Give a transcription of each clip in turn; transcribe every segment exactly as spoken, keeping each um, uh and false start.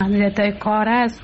ماموریت‌های کار است.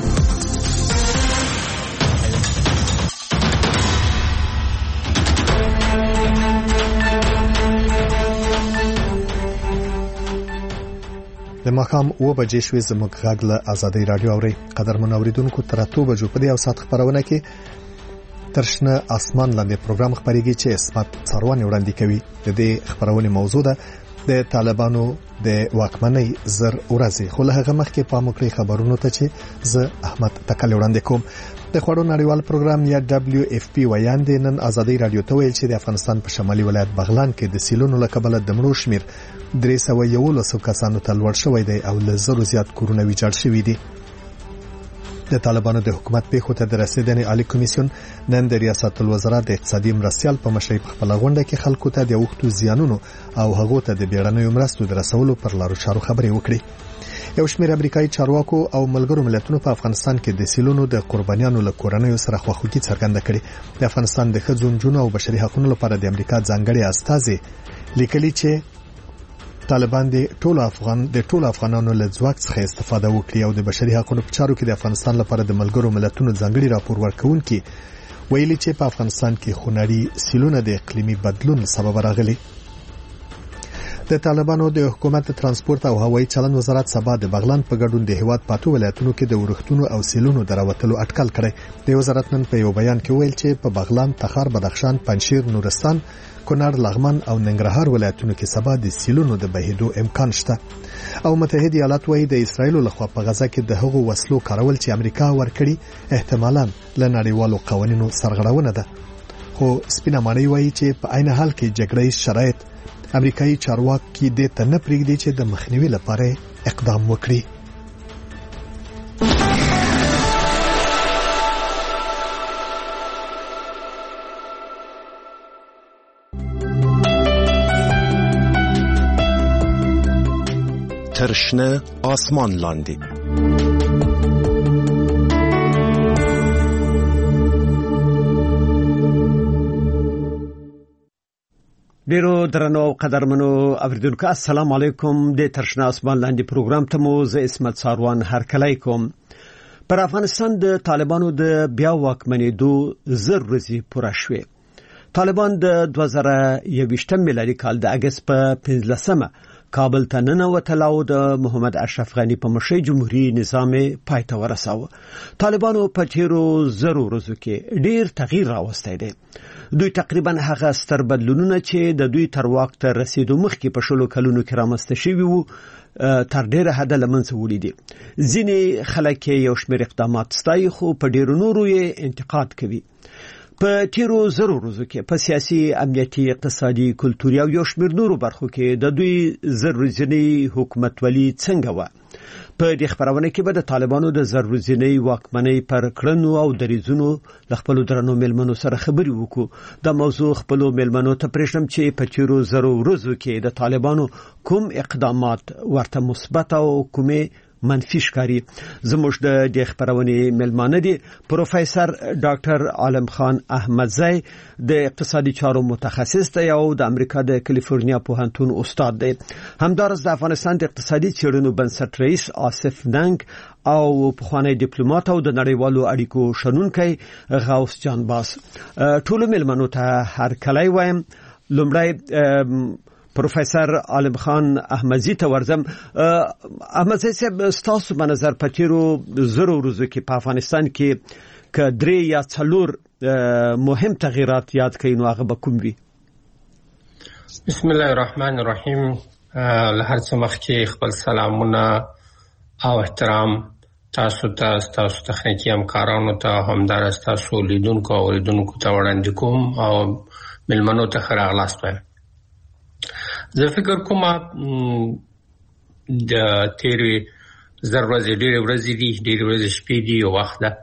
د ماښام اوه بجې شوې. زموږ غږ له ازادۍ رادیو اورئ. قدرمن اوریدونکو، تر اتو بجو په دې اوسات خبرونه کې ترشنه اسمان لاندې پروګرام خبريږي چې اسمت څاروان وړاندې کوي. د دې خبرونه موضوع ده د طالبانو د واکمنۍ زر ورځې. خو له هغه مخکې په مکړې خبرونو ته چې زه احمد تکل وړاندې کوم. د خوړو نړیوال پروګرام یا دبليو اف پی ویاندې نن ازادۍ رادیو ته ویل چې د افغانستان په شمالي ولایت بغلان کې د سیلونو له کبله د مړو شمیر درې سوه یولس کسانو ته لوړ شوی دی او له زرو زیات کورونه ویجاړ شوي دي. د طالبانو د حکومت پیښو ته د رسیدنې عالی کمیسیون نن د ریاست الوزرا د اقتصادي مرستيال په مشرۍ په خپل غونډه کې خلکو ته د وختو زیانونو او هغه ته د بیړنیو مرستو د رسولو پر لارو چارو خبرې وکړي. یو شمېر امریکایي چارواکو او ملګرو ملتونو په افغانستان کې د سیلونو د قربانیانو له کورنیو سره خواخوږي څرګنده کړې. د افغانستان د ښځو نجونو او بشري حقوقو لپاره د امریکا ځانګړي استازي لیکلي چې طالبان د ټول افغان د ټول افغانانو له ځواک څخه استفاده وکړي او د بشري حقوقو په چارو کې د افغانستان لپاره د ملګرو ملتونو ځانګړي راپور ورکونکي ویلي چې په افغانستان کې خونړي سیلونه د اقلیمي بدلون سبب راغلي. د طالبانو د حکومت ترانسپورت او هوایي چلند وزارت سبا د بغلان په ګډون د هیواد پاتو ولایتونو کې د ورښتونو او سیلونو دراوتلو اټکل کړی. د وزارت نن په یو بیان کې ویل چې په بغلان، تخار، بدخشان، پنجشیر، نورستان، کونړ، لغمان او ننګرهار ولایتونو کې سبا د سیلونو د بهیدو امکان شته. او متحده ایالات وايي د اسرایل لخوا په غزا کې د هغو وسلو کارول چې امریکا ورکړي احتمالاً له نړیوالو قوانینو سرغړونه ده. خو سپینه ماڼۍ وايي چې په عین حال کې جګړې شرایط امریکایي چارواکي دې ته نه پرېږدي چې د مخنیوي لپاره اقدام وکړي. ترشنه آسمان لاندې ډیرو درنو او قدرمنو اوریدونکو، السلام علیکم. د ترشنه آسمان لاندې پروګرام ته مو زه اسمت څاروان هرکلی کوم. پر افغانستان د طالبانو د بیا واکمنېدو زر ورځې پوره شوې. طالبان د دوه زره یوویشتم میلادي کال د اګست په پنځلسمه کابل ته ننوتل او د محمد اشرف غنی په مشرۍ جمهوریت نظام پای ته ورساوه. طالبانو په تیرو زرو ورځو کې ډیر تغییر راوستی دی. دوی تقریبا هغه ستر بدلونونه چې د دوی تر واک ته رسیدو مخکې په شلو کلونو کې رامنځته شوي وو تر ډیره حده له منځه وړي دي. ځینې خلک یو شمېر اقدامات ستایي خو په ډیرو نورو یې انتقاد کوي. په تیرو زرو ورځو کې په سیاسي، امنیتي، اقتصادي، کلتوري او یو شمېر نورو برخو کې د دوی زر ورځنی حکومتولي څنګه وه. په دې خبرونه کې به د طالبانو د زر ورځنی واکمنۍ پر کړنو او دریځونو له خپلو درنو مېلمنو سره خبرې وکړو. دا موضوع خپلو مېلمنو ته پرېږدم چې په تیرو زرو ورځو کې د طالبانو کوم اقدامات ورته مثبت او کومې منفي ښکاري. زموږ د دې خبرونې مېلمانه دي پروفیسور ډاکټر عالم خان احمدزی، د اقتصادي چارو متخصص دی او د امریکا د کالیفورنیا پوهنتون استاد دی. همدارس د افغانستان د اقتصادي څېړنو بنسټ رئیس آصف ننګ او پخوانی ډیپلوماټ او د نړیوالو اړیکو شنونکی غوث جان باس. ټولو مېلمنو ته هرکلی وایم. لومړی پروفیسور عالم خان احمدزی ته ورځم. احمدزی صاحب، ستاسو په نظر په تیرو زرو ورځو کې په افغانستان کې که درې یا څلور مهم تغییرات یاد کړئ نو هغه به کوم وي؟ بسم الله الرحمن الرحیم. له هر څه مخکې خپل سلامونه او احترام تاسو ته، تاسو تخنیکی همکارانو ته، همدارس تاسو لیدونکو او اوریدونکو ته وړاندې کوم او مېلمنو ته ښه راغلاست وایم. زه فکر کوم د تیرې زر ورځې ډېرې ورځې دي، ډېرې ورځې شپې دي، یو وخت ده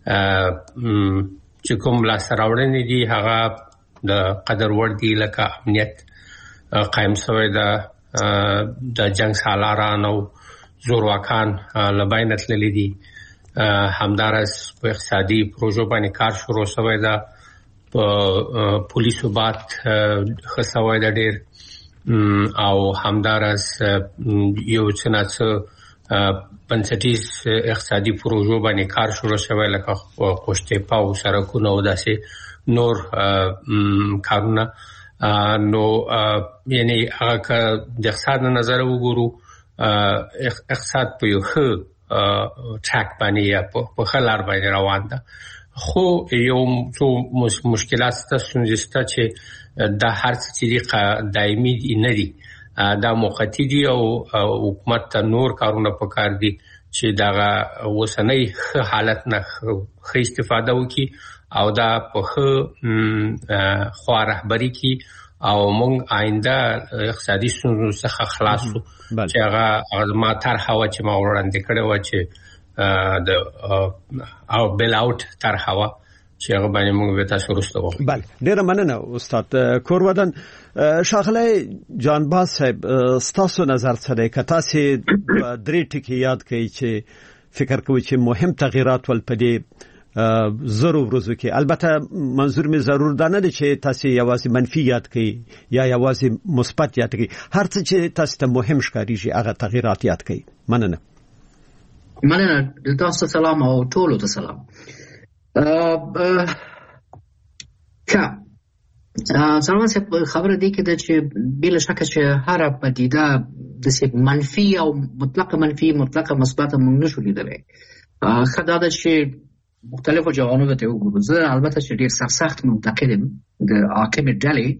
چې کوم لاسته راوړنې دي هغه د قدر وړ دي، لکه امنیت قایم شوی ده، د جنګ سالاران او زورواکان له بینه تللي دي. همدارس په اقتصادي پروژو باندې کار شروع شوی ده، په پولیسو ثبات ښه شوی ده ډېر، او همدارس یو څه نه څه بنسټیز اقتصادي پروژو باندې کار شروع شوی لکه پوښتې پاو سرکونه او داسې نور کارونه نو یعنی هغه د اقتصاد نظر وګورو اقتصاد په یو ښه ټریک باندې په خلار باندې روان ده خو یو څو مشکلات ستاسو چې د هر څه دایمي نه دي دا موقتی دي او حکومت ته نور کارونه پکار دي چې دا وسنۍ حالت نه ښه استفاده وکړي او دا په ښه خوا رهبري کړي او موږ آینده اقتصادي ستونزو څخه خلاص شو چې هغه ما طرحه و چې ما وړاندې کړې و چې د او بیل اوټ طرحه و چې هغه باندې موږ به تاسو وروسته وو. بله ډیره مننه استاد کورودن. شاغله جانباز صاحب ستاسو نظر څه دی که تاسو درې ټکي یاد کړئ چې فکر کوئ چې مهم تغیرات ول پدې زرو ورځو کې البته منظور می ضرور ده نه چې تاسو یوازې منفي یاد کړئ یا یوازې مثبت یاد کړئ هر څه چې تاسو ته مهم ښکاري هغه تغیرات یاد کړئ. مننه. مننه تاسو سلام او ټولو ته سلام. که سلام صاحب خبره دی کې چې بلا شک چې هر پدیده د څه منفي او مطلق منفي مطلق مثبت موږ نشو لیدلی. خدای دا چې مختلفو جوانبو ته وګورو. زه البته چې ډیر سخت منتقدم د حاکم ډلې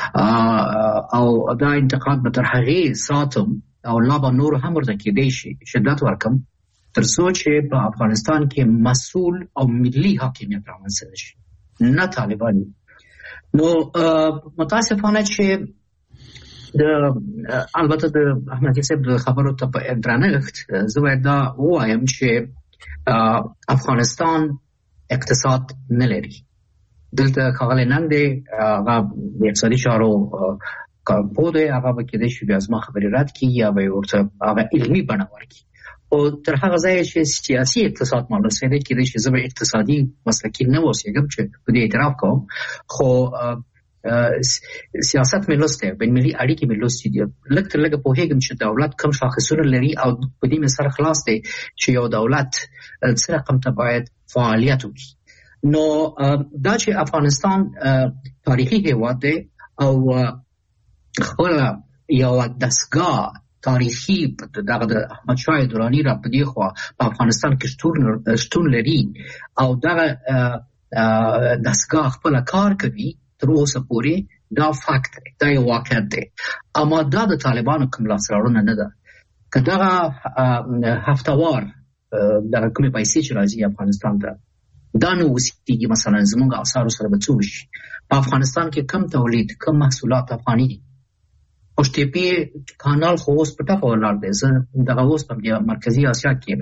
او دا انتقاد به تر هغې ساتم او لا به نور هم ورته کېدی شي شدت ورکم تر څو چې په افغانستان کې مسؤل او ملي حاکمیت رامنځته شي نه طالباني. نو متاسفانه چې د البته د احمدي صاحب د خبرو ته په درنښت زه باید دا ووایم چې افغانستان اقتصاد نه لري. دلته ښاغلی ننګ دی هغه د اقتصادي چارو کارپوه دی هغه به کېدای شي بیا زما خبرې رد کړي یا به یې ورته هغه علمي بڼه ورکړي او تر هغه ځایه چې سیاسي اقتصاد ما رسېدی کېدای شي زه به اقتصادي مسلکي نه اوسېږم چې په دې اعتراف کوم خو سیاست مې لوستی بین ملي اړیکې مې لوستي دي لږ تر لږه پوهېږم چې دولت کوم شاخصونه لري او په دې مې سر خلاص دی چې یو دولت څه رقم ته باید فعالیت وکړي. نو دا چې افغانستان تاریخي هېواد دی او خپله یوه دستګاه تاریخي دغه د احمدشاه دراني را په دې خوا په افغانستان کې شتون لري او دغه دستګاه خپله کار کوي تر اوسه پورې دا فکت دی دا یو واقعیت دی. اما دا د طالبانو کوم لاسته راوړنه نه ده. که دغه هفتهوار دغه کومې پیسې چې راځي افغانستان ته دا نه اوسېږي مثلا زموږ اسعارو سره به څه وشي. په افغانستان کې کم تولید کم محصولات افغاني دي. پشتیپی کانال خو اوس په ټپه ولاړ دی. زه دغه اوس په مرکزي اسیا کې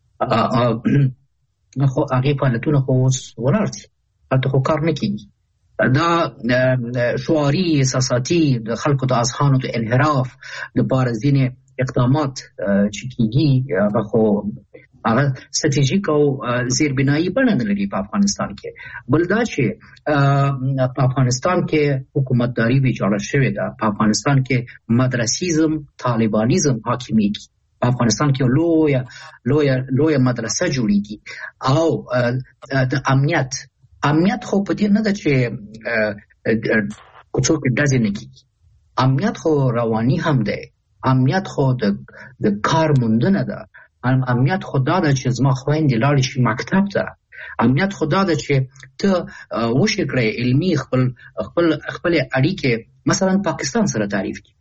خو هغې فعالیتونه خو اوس ولاړ دي هلته خو کار نه کېږي. دا شعاري احساساتي د خلکو د اذهانو د انحراف دپاره ځینې اقدامات چې کېږي هغه خو هغه ستراتیژیک او زیربنایي بڼه نه لري په افغانستان کې. بل دا چې په افغانستان کې حکومتداري ویجاړه شوې ده. په افغانستان کې مدرسیزم طالبانیزم حاکمیږي. په افغانستان کې لویه لویه لویه مدرسه جوړیږي او د امنیت امنیت خو په دې نه ده چې څوک ډزې نه کېږي. امنیت خو رواني هم دی. امنیت خو د کار موندنه ده. امنیت خو دا ده چې زما خویندې لاړې شي مکتب ته. امنیت خو دا ده چې ته وشي کړې علمي خپل خپل خپلې اړیکې مثلا پاکستان سره تعریف کړي.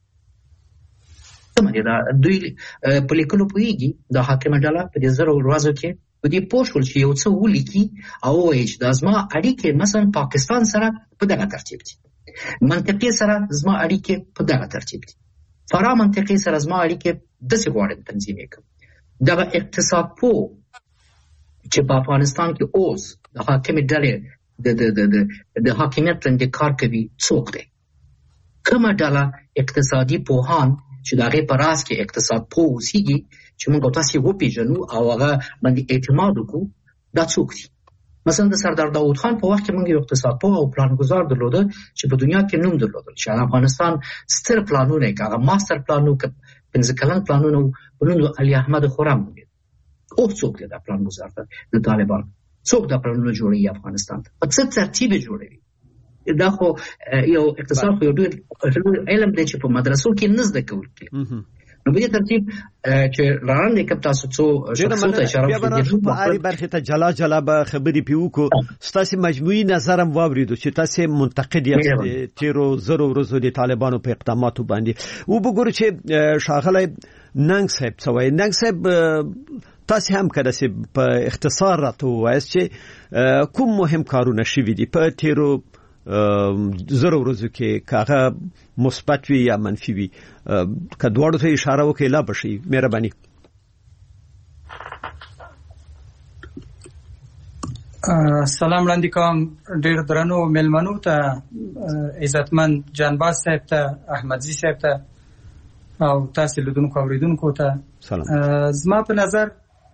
دوی په لیکلو پوهېږي دا حاکمه ډله په دې زرو ورځو کې په دې پوه شول چې یو څه ولیکي او ووایي چې دا زما اړیکې مثلا پاکستان سره په دغه ترتیب دي. منطقې سره زما اړیکې په دغه ترتیب دي. فرا منطقې سره زما اړیکې داسې غواړم تنظیم کړم. دغه اقتصاد پوه چې په افغانستان کې اوس د حاکمې ډلې د د د د حاکمیت باندې کار کوي څوک دی؟ کومه ډله اقتصادي پوهان چې د هغې په راز کې اقتصاد پوه اوسېږي چې موږ تاسې وپېژنو او هغه باندې اعتماد وکړو دا څوک دي؟ مثلا د سردار داود خان په وخت کې موږ یو اقتصاد پوه او پلانګزار درلوده چې په دنیا کې نوم درلودل چې افغانستان ستر پلانونه یې هغه ماستر پلان و که پنځه کلن پلانونه پلانونه علي احمد خرم دي او څوک دا پلان وزارت د طالبان څوک دا پلانونه جوړوي افغانستان ته په څه ترتیب جوړوي دا خو یو اقتصاد خو یو ډېر علم دی چې په مدرسو کې نه زده کول کېږي نو په دې ترتیب چې لاندې کپ تاسو څو شخصیت اشاره کوي په اړ برخه ته جلا جلا به خبرې پیوکو ستاسو مجموعي نظرم واوریدو چې تاسو منتقد یاست تیرو زرو ورځو د طالبانو په اقداماتو باندې او وګورئ چې شاغله ننګ صاحب څوای ننګ صاحب تاسو هم کله چې په اختصار راته وایي چې کوم مهم کارونه شوي دي په تیرو زرو ورځو کې کاغه مثبت وي یا منفي وي کډوړو ته اشاره وکړئ لا بشي مهرباني سلام وړاندې کوم ډېر درنو مېلمنو ته عزتمن جانباز صاحب ته احمدزي صاحب ته او تاسو لیدونکو اوریدونکو ته سلام زما په نظر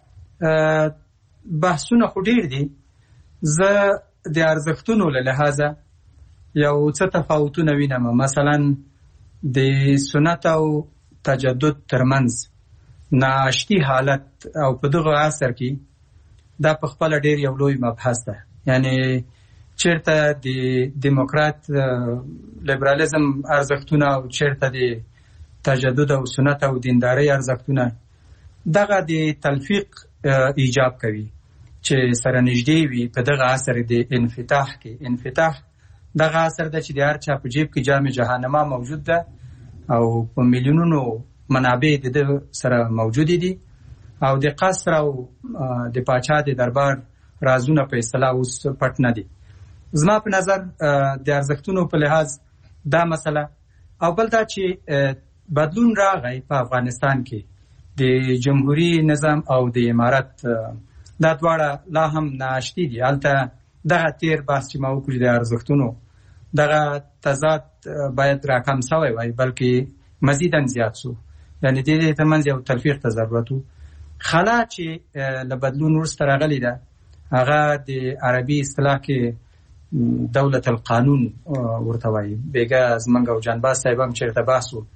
بحثونه خو ډېر دي زه د ارزښتونو له لحاظه یو څه تفاوتونه وینم مثلا د سنت او تجدد ترمنځ ناشتي حالت او په دغه عصر کې دا په خپل ډېر یو لوی مبحث ده یعنی چیرته د دیموکرات لیبرالیزم ارزښتونه او چیرته د تجدد او سنت او دینداري ارزښتونه دغه د تلفیق ایجاب کوي چې سره نږدې وي په دغه عصر د انفتاح کې انفتاح دغه عصر د چې د هر چا په جیب کې جامع جهانما موجود ده او په میلیونونو منابع د سره موجود دي او د قصر او د پاچا د دربار رازونه په اصطلاح اوس پټ نه دي زما په نظر د ارزښتونو په لحاظ دا مسله او بل دا چې بدلون راغی په افغانستان کې د جمهوریت نظام او د امارت دا دواړه لا هم ناشتي دي البته دغه تیر بحث چې ما وکړ د ارزښتونو دغه تضاد باید راکم شوی وای بلکې مزیداً زیات شو یعنی د دې ترمنځ یو تلفیق ته ضرورت وو خلا چې له بدلون وروسته راغلی ده هغه د عربي اصطلاح کې دولت القانون ورته وایي بیګا زمنګ او جانباز صاحب هم چیرته بحث وو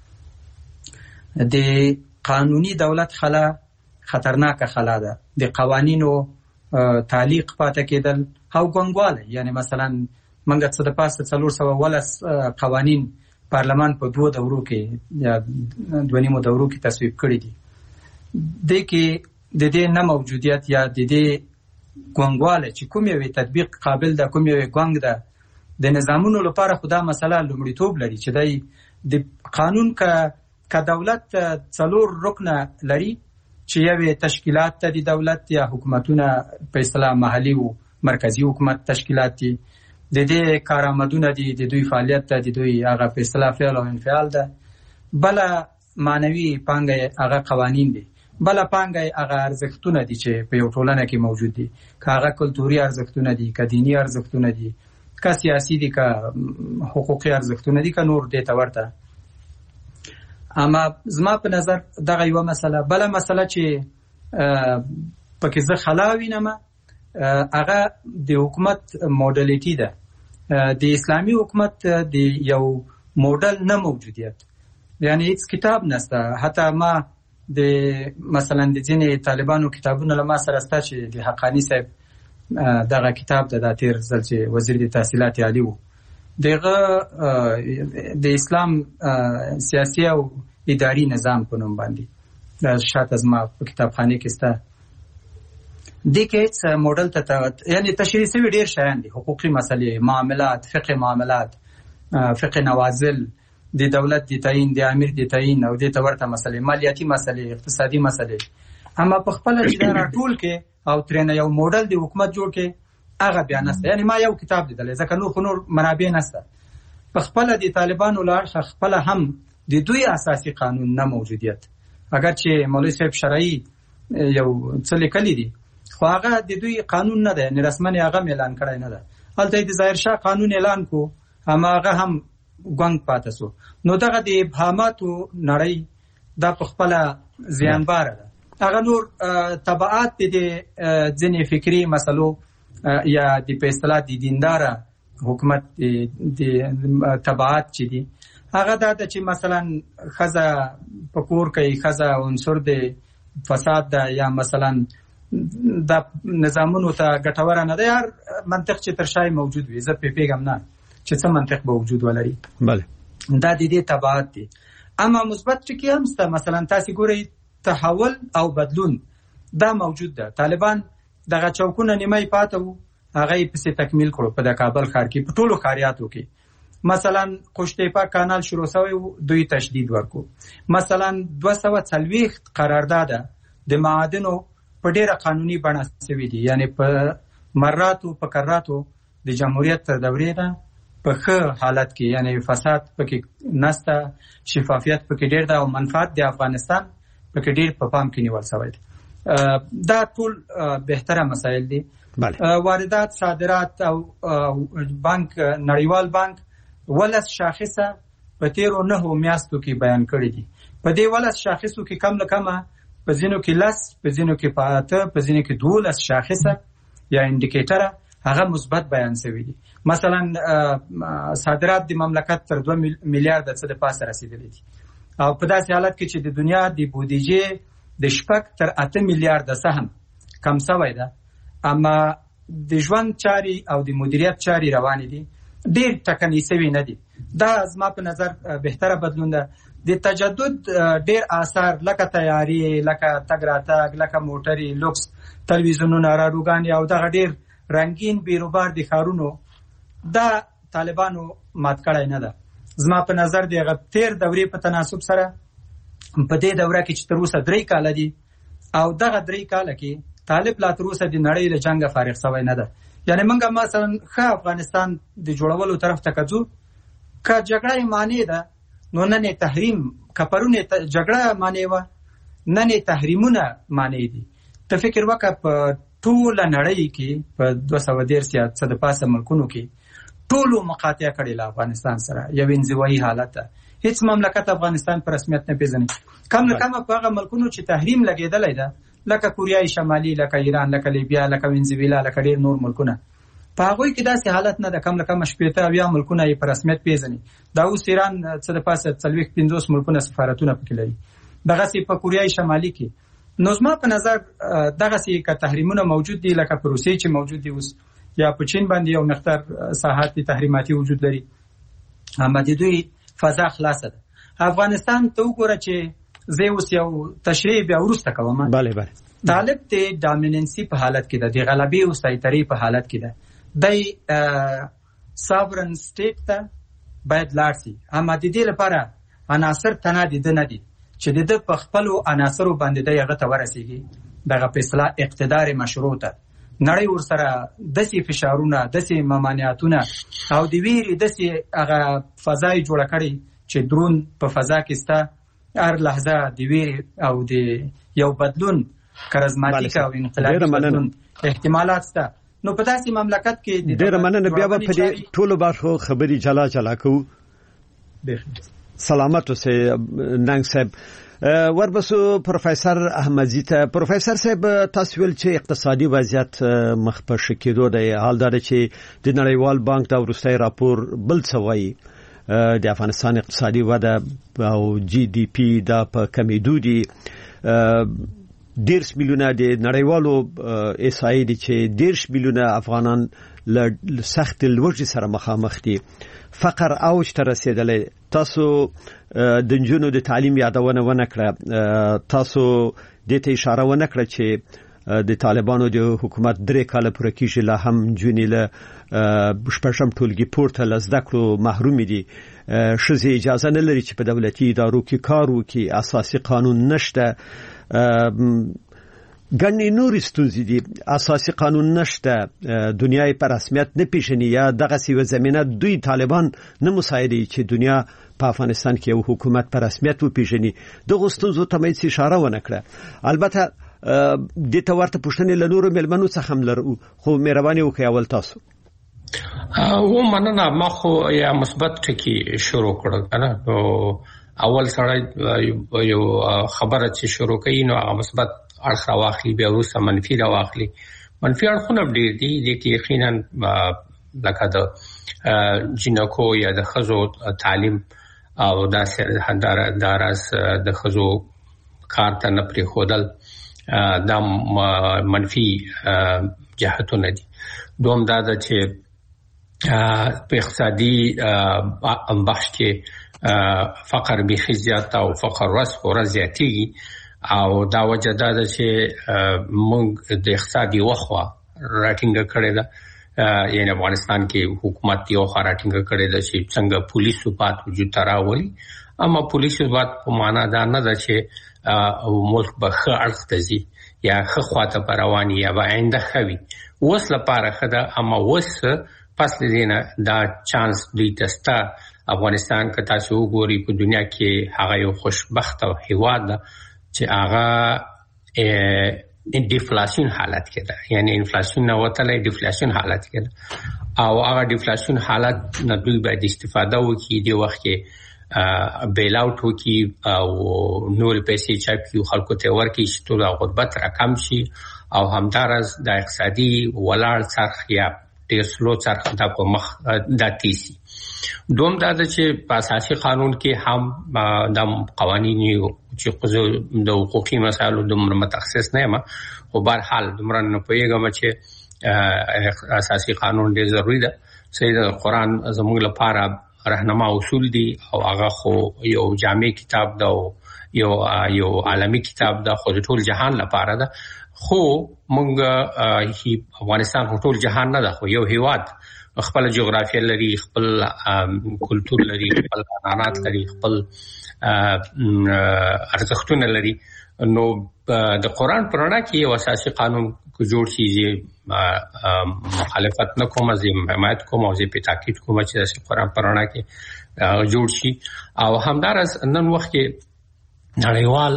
د قانوني دولت خلا خطرناکه خلا ده د قوانینو تعلیق پاتې کېدل او ګونګواله یعنی مثلا منګه څه د پاسه څلور سوه ولس قوانین پارلمان په دوه دورو کې یا دوه نیمو دورو کې تصویب کړي دي د کې د دې نه موجودیت یا د دې ګونګواله چې کوم یو تطبیق قابل ده کوم یو ګونګ ده د نظامونو لپاره خدا مسله لومړیتوب لري چې د قانون کا کا دولت څلور رکنه لري چې یو تشکیلات ته د دولت یا حکومتونه په اصطلاح محلي او مرکزی حکومت تشکیلات دي د دې کارآمدونه دي د دوی فعالیت ته د دوی هغه په اصطلاح فعل او انفعال ده بل معنوي پانګه هغه قوانین دي بل پانګه هغه ارزښتونه دي چې په یو ټولنه کې موجود دي هغه کلتوري ارزښتونه دي که دینی ارزښتونه دي که سیاسي دي که حقوقي ارزښتونه دي که نور دې ته ورته اما زما په نظر دغه یو مسله بل مسله چې پکې زه خلا وینم هغه د حکومت موډلیټي ده د اسلامي حکومت د یو موډل نه موجودیت یعنی هیڅ کتاب نشته حتی ما د مثلا د ځینې طالبانو کتابونه لما سره ستا چې د حقانی صاحب دغه کتاب د داتیر ځل چې وزیر د تحصیلات عالی وو دغه د اسلام سیاسي او اداري نظام په نوم باندې د شاته زما په کتابخانه کې ستا د کې موډل ته یعنی تشریح شوی ډیر شیان دي حقوقي مسلې معاملات فقه معاملات فقه نوازل د دولت د تعیین د امیر د تعیین او د تورته مسلې مالیاتي مسلې اقتصادي مسلې اما په خپل چې دا راټول کې او ترنه یو موډل د حکومت جوړ کې هغه بیان نشته یعنی ما یو کتاب لیدل ځکه نو خو نور منابع نشته په خپل د طالبانو لار خپل هم د دوی اساسي قانون نه موجودیت اگر چې مولوی صاحب شرعي یو څه لیکلي دي خو هغه د دوی قانون نه ده نه رسمن هغه اعلان کړی نه ده هلته د ظاهر شاه قانون اعلان کو اما هغه هم ګونګ پاتې سو نو دغه د ابهاماتو نړۍ د خپل زیانبار ده هغه نور تبعات د ځینې فکری مسلو یا د په اصطلاح د دیندار حکومت د تبعات چې دي هغه دا چې مثلا خزه پکور کوي، خزه عنصر دی فساد ده، یا مثلا د نظامونو ته ګټور نه دی. هر منطق چې تر شای موجود وي، زه په پیغام نه چې څه منطق به وجود ولري. بله دا د دې تبعات دي. اما مثبت ټکی هم شته. مثلا تاسو ګورئ تحول او بدلون دا موجود ده. طالبان دغه چوکونه نیمه پاتې وو، هغه یې پسې تکمیل کړو په د کابل ښار کې، په ټولو ښاریاتو کې. مثلا قشتېپه کانال شروع شوی و، دوی تشدید ورکو. مثلا دوه سوه څلوېښت قرارداد د معادنو په ډیره قانوني بڼه شوي دي، یعنی په مراتو په کراتو د جمهوریت تر دورې ده په ښه حالت کې، یعنی فساد پکې نسته، شفافیت پکې ډیر ده، او منفعت د افغانستان پکې ډیر په پام کې نیول شوی دی. دا ټول بهتره مسایل دي. واردات، صادرات او بانک، نړیوال بانک ولس شاخصه په تیرو نهو میاشتو کې بیان کړی دي. په دې ولس شاخصو کې کم نه کمه په ځینو کې لس، په ځینو کې په اته، په ځینو کې دولس شاخصه یا انډیکیټره هغه مثبت بیان شوی دي. مثلا صادرات د مملکت تر دوه میلیارډ څخه د پاسه رسیدلي دي، او په داسې حالت کې چې د دنیا د بودیجې د شپږ تر اته میلیارډ سهم کم شوی ده، اما د ژوند چاري او د مدیریت چاري روانې دي، ډېر ټکنۍ شوي نه دي. دا زما په نظر بهتره بدلون ده. د تجدد ډېر آثار لکه تیاري، لکه تګ راتګ، لکه موټرې، لوکس تلویزیونونه، راډیوګانې او دغه ډېر رنګین بیروبار د ښارونو، دا طالبانو مات کړی نه ده. زما په نظر د هغه تیر دورې په تناسب سره په دې دوره کې چې تر اوسه درې کاله دي، او دغه درې کاله کې طالب لا تر اوسه د نړۍ له جنګه فارغ شوی نه ده. یعنی موږ مثلا ښه افغانستان د جوړولو طرف ته که ځو، که جګړه یې معنی ده، نو نن یې تحریم، که پرون یې جګړه معنی وه، نن یې تحریمونه معنی دي. ته فکر وکړه په ټوله نړۍ کې په دوه سوه دېرش یا څه د پاسه ملکونو کې ټولو مقاطعه کړې له افغانستان سره، یو انزوایي حالت ده. هیڅ مملکت افغانستان په رسمیت نه پیژني. کم نه کمه په هغه ملکونو چې تحریم لګېدلی ده، لکه کوریای شمالي، لکه ایران، لکه لیبیا، لکه وینزویلا، لکه ډېر نور ملکونه، په هغوی کې داسې حالت نه ده. کم نه کمه شپېته اویا ملکونه یې په رسمیت پیژني. دا اوس ایران څه د پاسه څلوېښت پنځوس ملکونه سفارتونه پکې لري. دغسې په کوریای شمالي کې. نو زما په نظر دغسې که تحریمونه موجود دي، لکه په روسیې چې موجود دي اوس، یا په چین باندې یو مقدار ساحات تحریماتي وجود لري، اما د دوی فضا خلاصه ده. افغانستان ته وګوره چې زه اوس یو تشریح بیا وروسته کوم. بله بله. طالب د ډامیننسي په حالت کې ده، د غلبې او سیطرې په حالت کې ده. دی ساورن سټیټ ته باید لاړ شي، اما د دې لپاره عناصر تنها د ده نه دي چې د ده په خپلو عناصرو باندې دی هغه ته ورسېږي، دغه په اصطلاح اقتدار مشروع ته. نړۍ ورسره داسې فشارونه، داسې ممانعتونه او د ویرې داسې هغه فضا یې جوړه کړې چې درون په فضا کې سته، هر لحظه د ویرې او د یو بدلون کرزماتیک او انقلابي بدلون احتمالات شته. نو په داسې مملکت کې ډېره مننه. بیا به په دې ټولو برخو خبرې جلا جلا کوو. سلامت اوسئ ننګ صاحب. وربسو پروفیسور احمدزي ته. پروفیسور صاحب، تاسو ویل چې اقتصادي وضعیت مخ په ښه کېدو دی. حال دا چې د نړیوال بانک دا وروستی راپور بل څه وایي، د افغانستان اقتصادي وده او جی ډي پی دا په کمیدو دي. دیرش میلیونه د نړیوالو احصایې دي چې دیرش میلیونه افغانان له سخت لوږې سره مخامخ دي. فقر اوج ته رسیدلی. تاسو د نجونو د تعلیم یادونه ونه کړه، تاسو دې ته اشاره ونه کړه چې د طالبانو د حکومت درې کاله پوره کېږي، لا هم نجونې له شپږم ټولګي پورته له زده کړو محروم دي. ښځې اجازه نه لري چې په دولتي ادارو کې کار وکړي، اساسي قانون نشته، ګڼې نورې ستونزې دي، اساسي قانون نشته، دنیا یې په رسمیت نه پیژني، یا دغسې یوه زمینه دوی طالبان نه مساعدوي چې دنیا په افغانستان کې یو حکومت په رسمیت وپیژني. دغو ستونزو ته باید اشاره ونه کړه. البته دې ته ورته پوښتنې له نورو مېلمنو څخه هم لرو، خو مهرباني وکړئ اول تاسو. و مننه. ما خو یا مثبت ټکي شروع کړل کنه. نو اول سره یو خبره چې شروع کړي نو هغه مثبت اړخ راواخلي، بیا وروسته منفي راواخلي. منفي اړخونه ډېر دي، دې کې یقینا لکه د جنکو یا د ښځو تعلیم او دا داراز د خزو کار ته نه پرې خودل دا منفي جهتونه دي. دوم دا د چې په اقتصادي بخش کې فقر به زیات او فقر ورځ په ورځ زیاتېږي او دا وجه دا ده چې موږ د اقتصادي وخوا راټینګ کړی ده، یعنی افغانستان کې حکومت یو خراټینګ کړی ده چې څنګه پولیس ثبات وجود ته راولي. اما پولیس ثبات په معنا دا نه ده چې ملک به ښه اړخ ته ځي یا ښه خواته به رواني یا به آینده ښه وي. اوس لپاره ښه ده، اما اوس پس له دې نه دا چانس دوی ته شته. افغانستان که تاسو وګورئ په دنیا کې هغه یو خوشبخته هېواد ده چې هغه ډیفلاسیون حالت کې ده، یعنی انفلاسیون نه وتلی ډیفلاسیون حالت کې ده او هغه ډیفلاسیون حالت نه دوی باید استفاده وکړي، د وخت کې بیل اوټ وکړي او نور پیسې چاپ کړي خلکو ته ورکړي چې ټول غربت راکم شي او همداراز د اقتصادي ولاړ څرخ یا ډېر سلو څرخ دا په مخ دا تیسي. دوم دا ده چې په اساسي قانون کې هم د قوانین چې د حقوقي مسایلو دومره متخصص نه یم، خو بهرحال دومره نه پوهېږم چې اساسي قانون ډېر ضروري ده. صحیح ده، قرآن زموږ لپاره رهنما اصول دي او هغه خو یو جامع کتاب ده او یو یو عالمي کتاب ده، خو د ټول جهان لپاره ده. خو موږ افغانستان خو ټول جهان نه ده، خو یو هیواد خپل جغرافیه لري، خپل کلتور لري، خپل عنعنات لري، خپل ارزښتونه لري. نو د قرآن په رڼا کې یو اساسي قانون کو جوړ شي چې مخالفت نه کوم، زه حمایت کوم او زه په تاکید کوم چې د قرآن په رڼا کې جوړ شي. او همدارس نن وخت کې نړیوال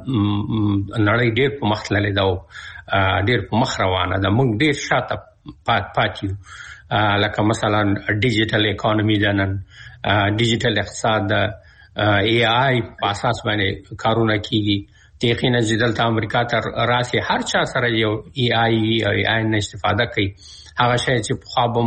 نړۍ ډېر په مخ تللی ده او ډېر په مخ روانه ده. موږ ډېر شاته پاتې یو، لکه مثلا ډیجیټل اکانومي ده، نن ډیجیټل اقتصاد ده، ای آی په اساس باندې کارونه کیږي. یقینا چې دلته امریکا ته راسي هر چا سره یو ای آی او ای آی نه استفاده کوي. هغه شی چې پخوا به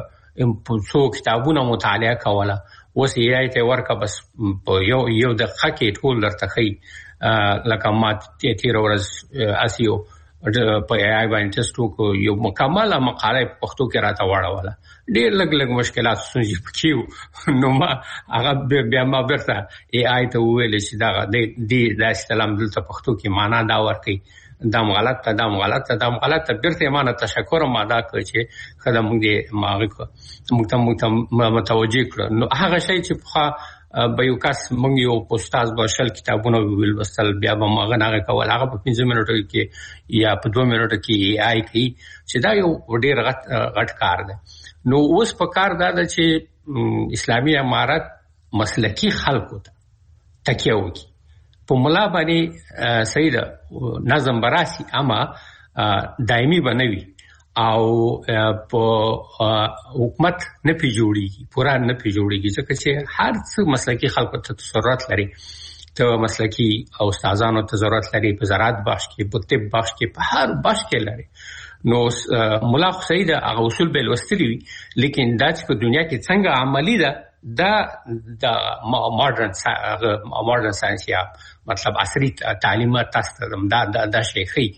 موږ څو کتابونه مطالعه کوله، اوس ای آی ته ورکه بس په یو یو دقیقه کې ټول درته ښیي. لکه ما تېره ورځ اسیو په ای آی باندې ټسټ وکړو، یو مکمله مقاله په پښتو کې راته واړوله. ډېر لږ لږ مشکلات ستونزې پکې وو، نو ما هغه بیا ما بیرته ای آی ته وویل چې دغه دې دا استلام دلته پښتو کې معنا دا ورکوي، دام غلط ته دام غلط ته دام غلط ته. بیرته ما نه تشکر هم ادا کړ چې ښه ده موږ دې موږ ته موږ ته متوجه کړو. نو هغه شی چې پخوا به یو کس موږ یو استاد به شل کتابونه ولوستل، بیا به هغه نه کول، هغه په پنځه منټو کې یا په دوه منټو کې ای آی کوي، چې دا یو ډېر غټ غټ کار دی. نو اوس په کار دا ده چې اسلامي امارت مسلکي خلکو ته تکیه وکړي. په ملا باندې صحیح ده نظم براسي، اما دایمي به نه وي او په حکومت نه پی جوړیږي، پورا نه پی جوړیږي، ځکه چې هر څه مسلکي خلکو ته ضرورت لري. ته مسلکي او استادانو ته ضرورت لري، په زراعت بخش کې، په طب بخش کې، په هر بخش کې لري. نو ملا خو صحیح ده هغه اصول به لوستلي وي، لیکن دا چې په دنیا کې څنګه عملي ده دا د ماډرن ماډرن ساينس یا مطلب عصري تعلیمات تاسو دا دا شي ښيي.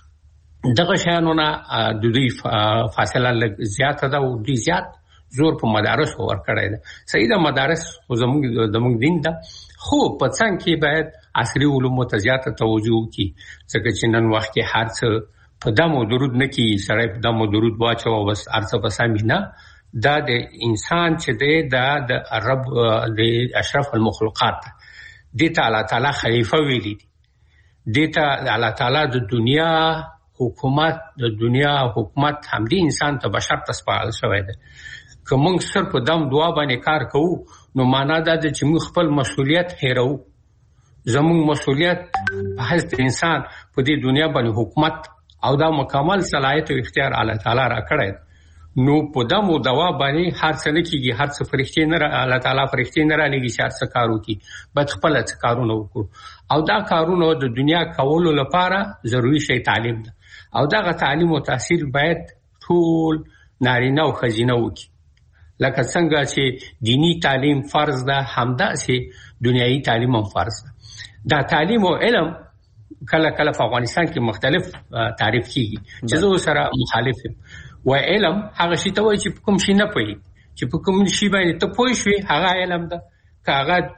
دغه شیانو نه د دوی فاصله لږ زیاته ده او دوی زیات زور په مدارسو ورکړی ده. صحیح ده مدارس خو زموږ زموږ دین ده، خو په څنګ کې باید عصري علومو ته زیاته توجه وکړي، ځکه چې نن وخت کې هر څه په دمو درود نه کیږي. سړی په دمو درود واچوه بس هر څه به سمې نه. دا د انسان چې دی دا د رب د اشرف المخلوقات دې ته الله تعالی خلیفه ویلي دي، دې ته الله تعالی د دنیا حکومت د دنیا حکومت همدې انسان ته بشر ته سپارل شوی دی. که موږ صرف په دم دعا باندې کار کوو نو معنا دا ده چې موږ خپل مسؤلیت هېروو. زموږ مسؤلیت په حیث انسان په دې دنیا باندې حکومت او دا مکمل صلاحیت او اختیار الله تعالی را کړی. نو په دم او دوا باندې هر څه نه کیږي، هر څه فرښتې نه الله تعالی فرښتې نه را لګي چې هر څه کار وکړي، باید خپل څه کارونه وکړو. او دا کارونه د دنیا کولو لپاره ضروري شی تعلیم ده، او دغه تعلیم او تحصیل باید ټول نارینه او ښځینه وکړي. لکه څنګه چې دینی تعلیم فرض ده همدا سي دنیوي تعلیم هم فرض ده. دا تعلیم او علم کله کله په افغانستان کې مختلف تعریف کیږي چې زه سره مخالف یم. و علم هغه شی ته وایي چې کوم شي نه پوي چې په کوم شي باندې ته پوي شوي هغه علم ده. که هغه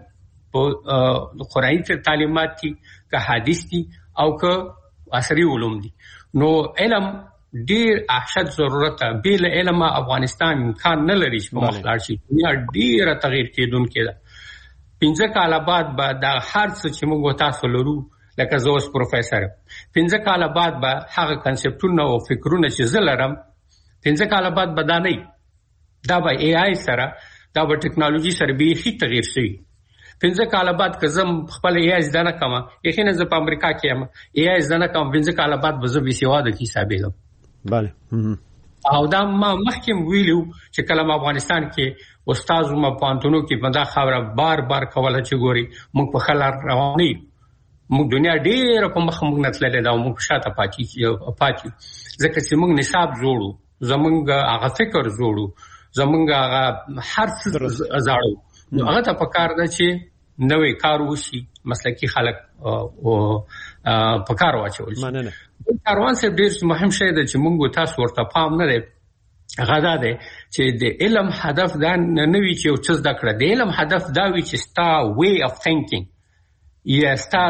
په قرآني تعلیمات دي که حدیث دي او که عصري علوم دي. نو علم ډیر احشد ضرورت ده. بیل علم افغانستان امکان نه لري چې په مخ لاړ شي. دنیا ډیره تغیر کېدونکې ده. پنځه کاله بعد به دا هر څه چې موږ تاسو لرو لکه زه اوس پروفیسر پنځه کاله بعد به هغه کنسپټونه او فکرونه چې زه لرم پنځه کاله بعد به دا نه دا به ای آی سره دا به ټکنالوژي سره بیخي تغیر شي. پنځه کاله بعد که زه خپل ای آی زده نه کوم یقینا زه په امریکا کې یم ای آی زده نه کوم پنځه کاله بعد به زه بې سواده حسابېږم. بله او دا ما مخکې ویلو چې کله افغانستان کې استاد ما پانتونو کې بندا خبره بار بار کوله چې ګوري موږ په خلار رواني موږ دنیا ډېر په مخ موږ نتللې دا موږ شاته پاتې پاتې ځکه چې موږ نصاب جوړو زمونږ هغه فکر جوړو زمونږ هغه هر څه زاړو. هغه ته پکار ده چې نوې کار وشي مسلکي خلک او پکار واچول شي. مننه. کاروان صاحب ډېر مهم شی ده چې موږ تاسو ورته پام نه دی. هغه دا دی چې د علم هدف دا نه وي چې یو څه زده کړه. د علم هدف دا وي چې ستا وی اف تھینکینګ یا ستا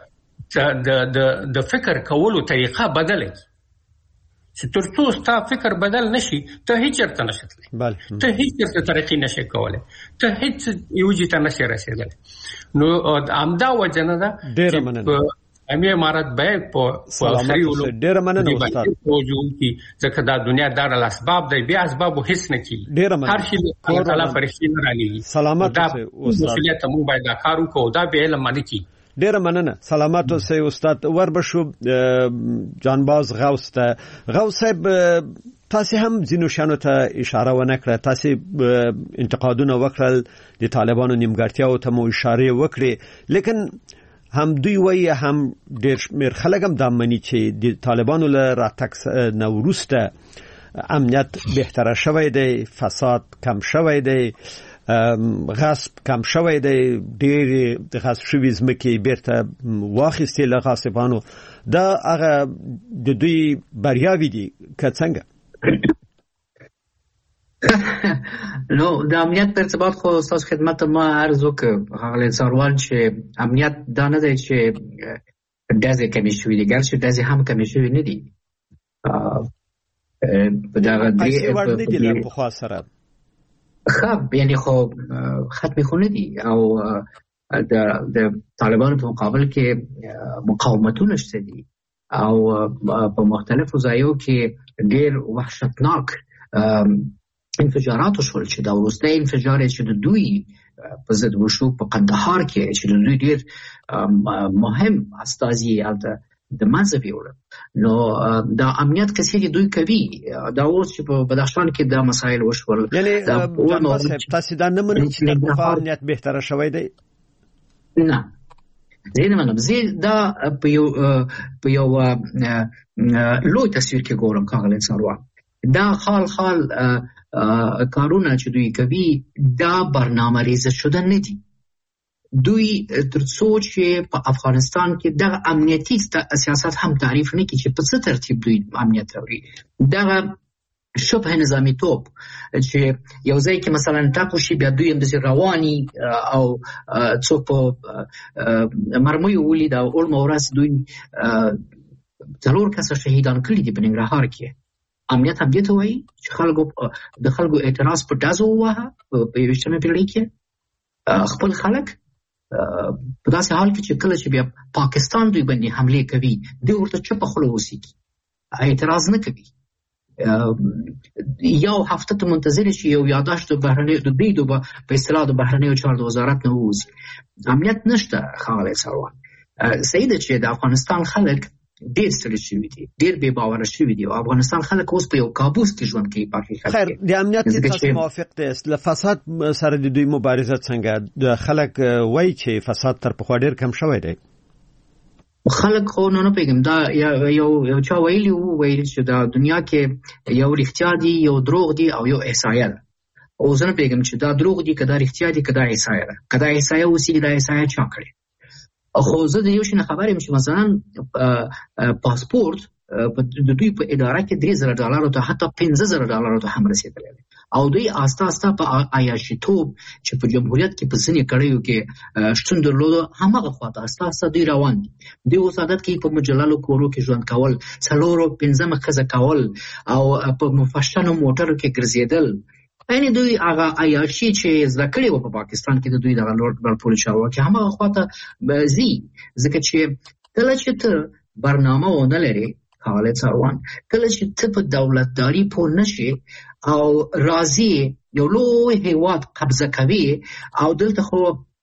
د د د فکر کولو طریقه بدله چې ترڅو ستا فکر بدل نشي ته هیڅ چرته نشې تللی. بله. ته هیڅ چرته ترقي نشې کولی. ته هیڅ یوجې ته نشې رسېدلی. نو همدا وجه نه ده ډېره مننه. امي امارات باید په سلامت اوسئ. ډېره مننه استاد. ځکه دا دنیا دار الاسباب دی بیا اسباب هیڅ نه کیږي. ډېره مننه. هر شي الله تعالی فرښتې نه رالېږي. سلامت اوسئ استاد. مسؤلیت موږ باید دا کار وکړو دا به علم باندې کی. ډېره مننه. سلامت اوسئ استاد. وربشو جانباز غوث ته غوث صاحب تاسو هم ځینو شانو ته اشاره ونه کړه. تاسو انتقادونه وکړل د طالبانو نیمګړتیاو ته مو اشاره وکړې لیکن هم دوی وایي هم ډېر شمېر خلک هم دا مني چې د طالبانو له راتګ نه وروسته امنیت بهتره شوی دی فساد کم شوی دی غصب کم شوی دی ډېر غصب شوي ځمکې بیرته واخیستې له غاصبانو. دا هغه د دوی بریاوې دي که څنګه؟ نو د امنیت په ارتباط خو ستاسو خدمت ته ما عرض وکړ ښاغلی څاروان چې امنیت دا نه دی چې ډزې کمې شوي دي ګرچې ډزې هم کمې شوي نه دي په دغه پیسې وړ نه دي له پخوا سره ښه یعنې خو ختمې خو نه دي او د طالبانو په مقابل کې مقاومتونه شته دي او په مختلفو ځایو کې ډېر وحشتناک انفجارات وشول چې دا وروستی انفجار چې د دوی په ضد وشو په قندهار کې چې د دوی ډېر مهم استازي هلته د منځه ویوړل. نو دا امنیت کسې چې دوی کوي دا اوس چې په بدخشان کې دا مسایل وشول. یعنې تاسو دا نه منئ چې تر پخوا امنیت بهتره شوی دی؟ نه زه نه منم. زه دا په یو په یو لوی تصویر کې ګورم ښاغلی څاروان. دا خال خال کارونه چې دوی کوي دا برنامه ریزه شده نه دي. دوی تر څو چې په افغانستان کې دغه امنیتي سیاست هم تعریف نه کړي چې په څه ترتیب دوی امنیت راوړي. دغه شبه نظامی توپ چې یو ځای کې مثلا ټاکو شي بیا دوی همداسې رواني او څوک په مرمیو ولید او اولمه ورځ دوی څلور کسه شهیدان کړي دي په ننګرهار کې. امنیت هم دې ته وایي چې خلکو د خلکو اعتراض په ډزو ووهه په یویشتمه پېړۍ کې خپل خلک په داسې حال کې چې کله چې بیا پاکستان دوی باندې حملې کوي دوی ورته چپه خوله اوسېږي اعتراض نه کوي. یو هفته ته منتظر شي یو یاداشت د بهرنیو د دوی په اصطلاح د بهرنیو چارو د وزارت نه ووځي. امنیت نشته ښاغلی څاروان. صحیح ده چې د افغانستان خلک ډېر ستړي شوي دي ډېر بې باوره شوي دي او افغانستان خلک اوس په یو کابوس کې ژوند کوي. په حقیقت خیر د امنیت تاسو موافق دي له فساد سره د دوی مبارزه څنګه؟ د خلک وایي چې فساد تر پخوا ډېر کم شوی دی. خلک خو نو نه پیګم دا یو یو چا ویلی وو ویل چې دا دنیا کې یو رښتیا دي یو دروغ دي او یو احصایه ده. او زه نه پیغام چې دا دروغ دي کدا احتیاط دي کدا ایسایه ده کدا ایسایه اوسې کدا ایسایه چا کړي. خو زه د یو شي نه خبر یم چې مثلا پاسپورت د دوی په اداره کې درې زره ډالرو ته حتی پنځه زره ډالرو ته هم رسیدلی دی او دوی آسته آسته په عیاشیتوب چې په جمهوریت کې په ځینې کړیو کې شتون درلوده هماغه خواته آسته آسته دوی روان دي. دوی اوس عادت کوي په مجللو کورو کې ژوند کول، څلورو پنځمه ښځه کول او په مفشنو موټرو کې ګرځېدل. یعنې دوی هغه عیاشي چې زده کړې وه په پاکستان کې د دوی دغه لوړ پوړو چارواکي هماغه خواته ځي. ځکه چې کله چې ته برنامه ونه لرې ښاغلی څاروان، کله چې ته په دولتداري پوه نشې او راځي یو لوی هیواد قبضه کوي او دلته خو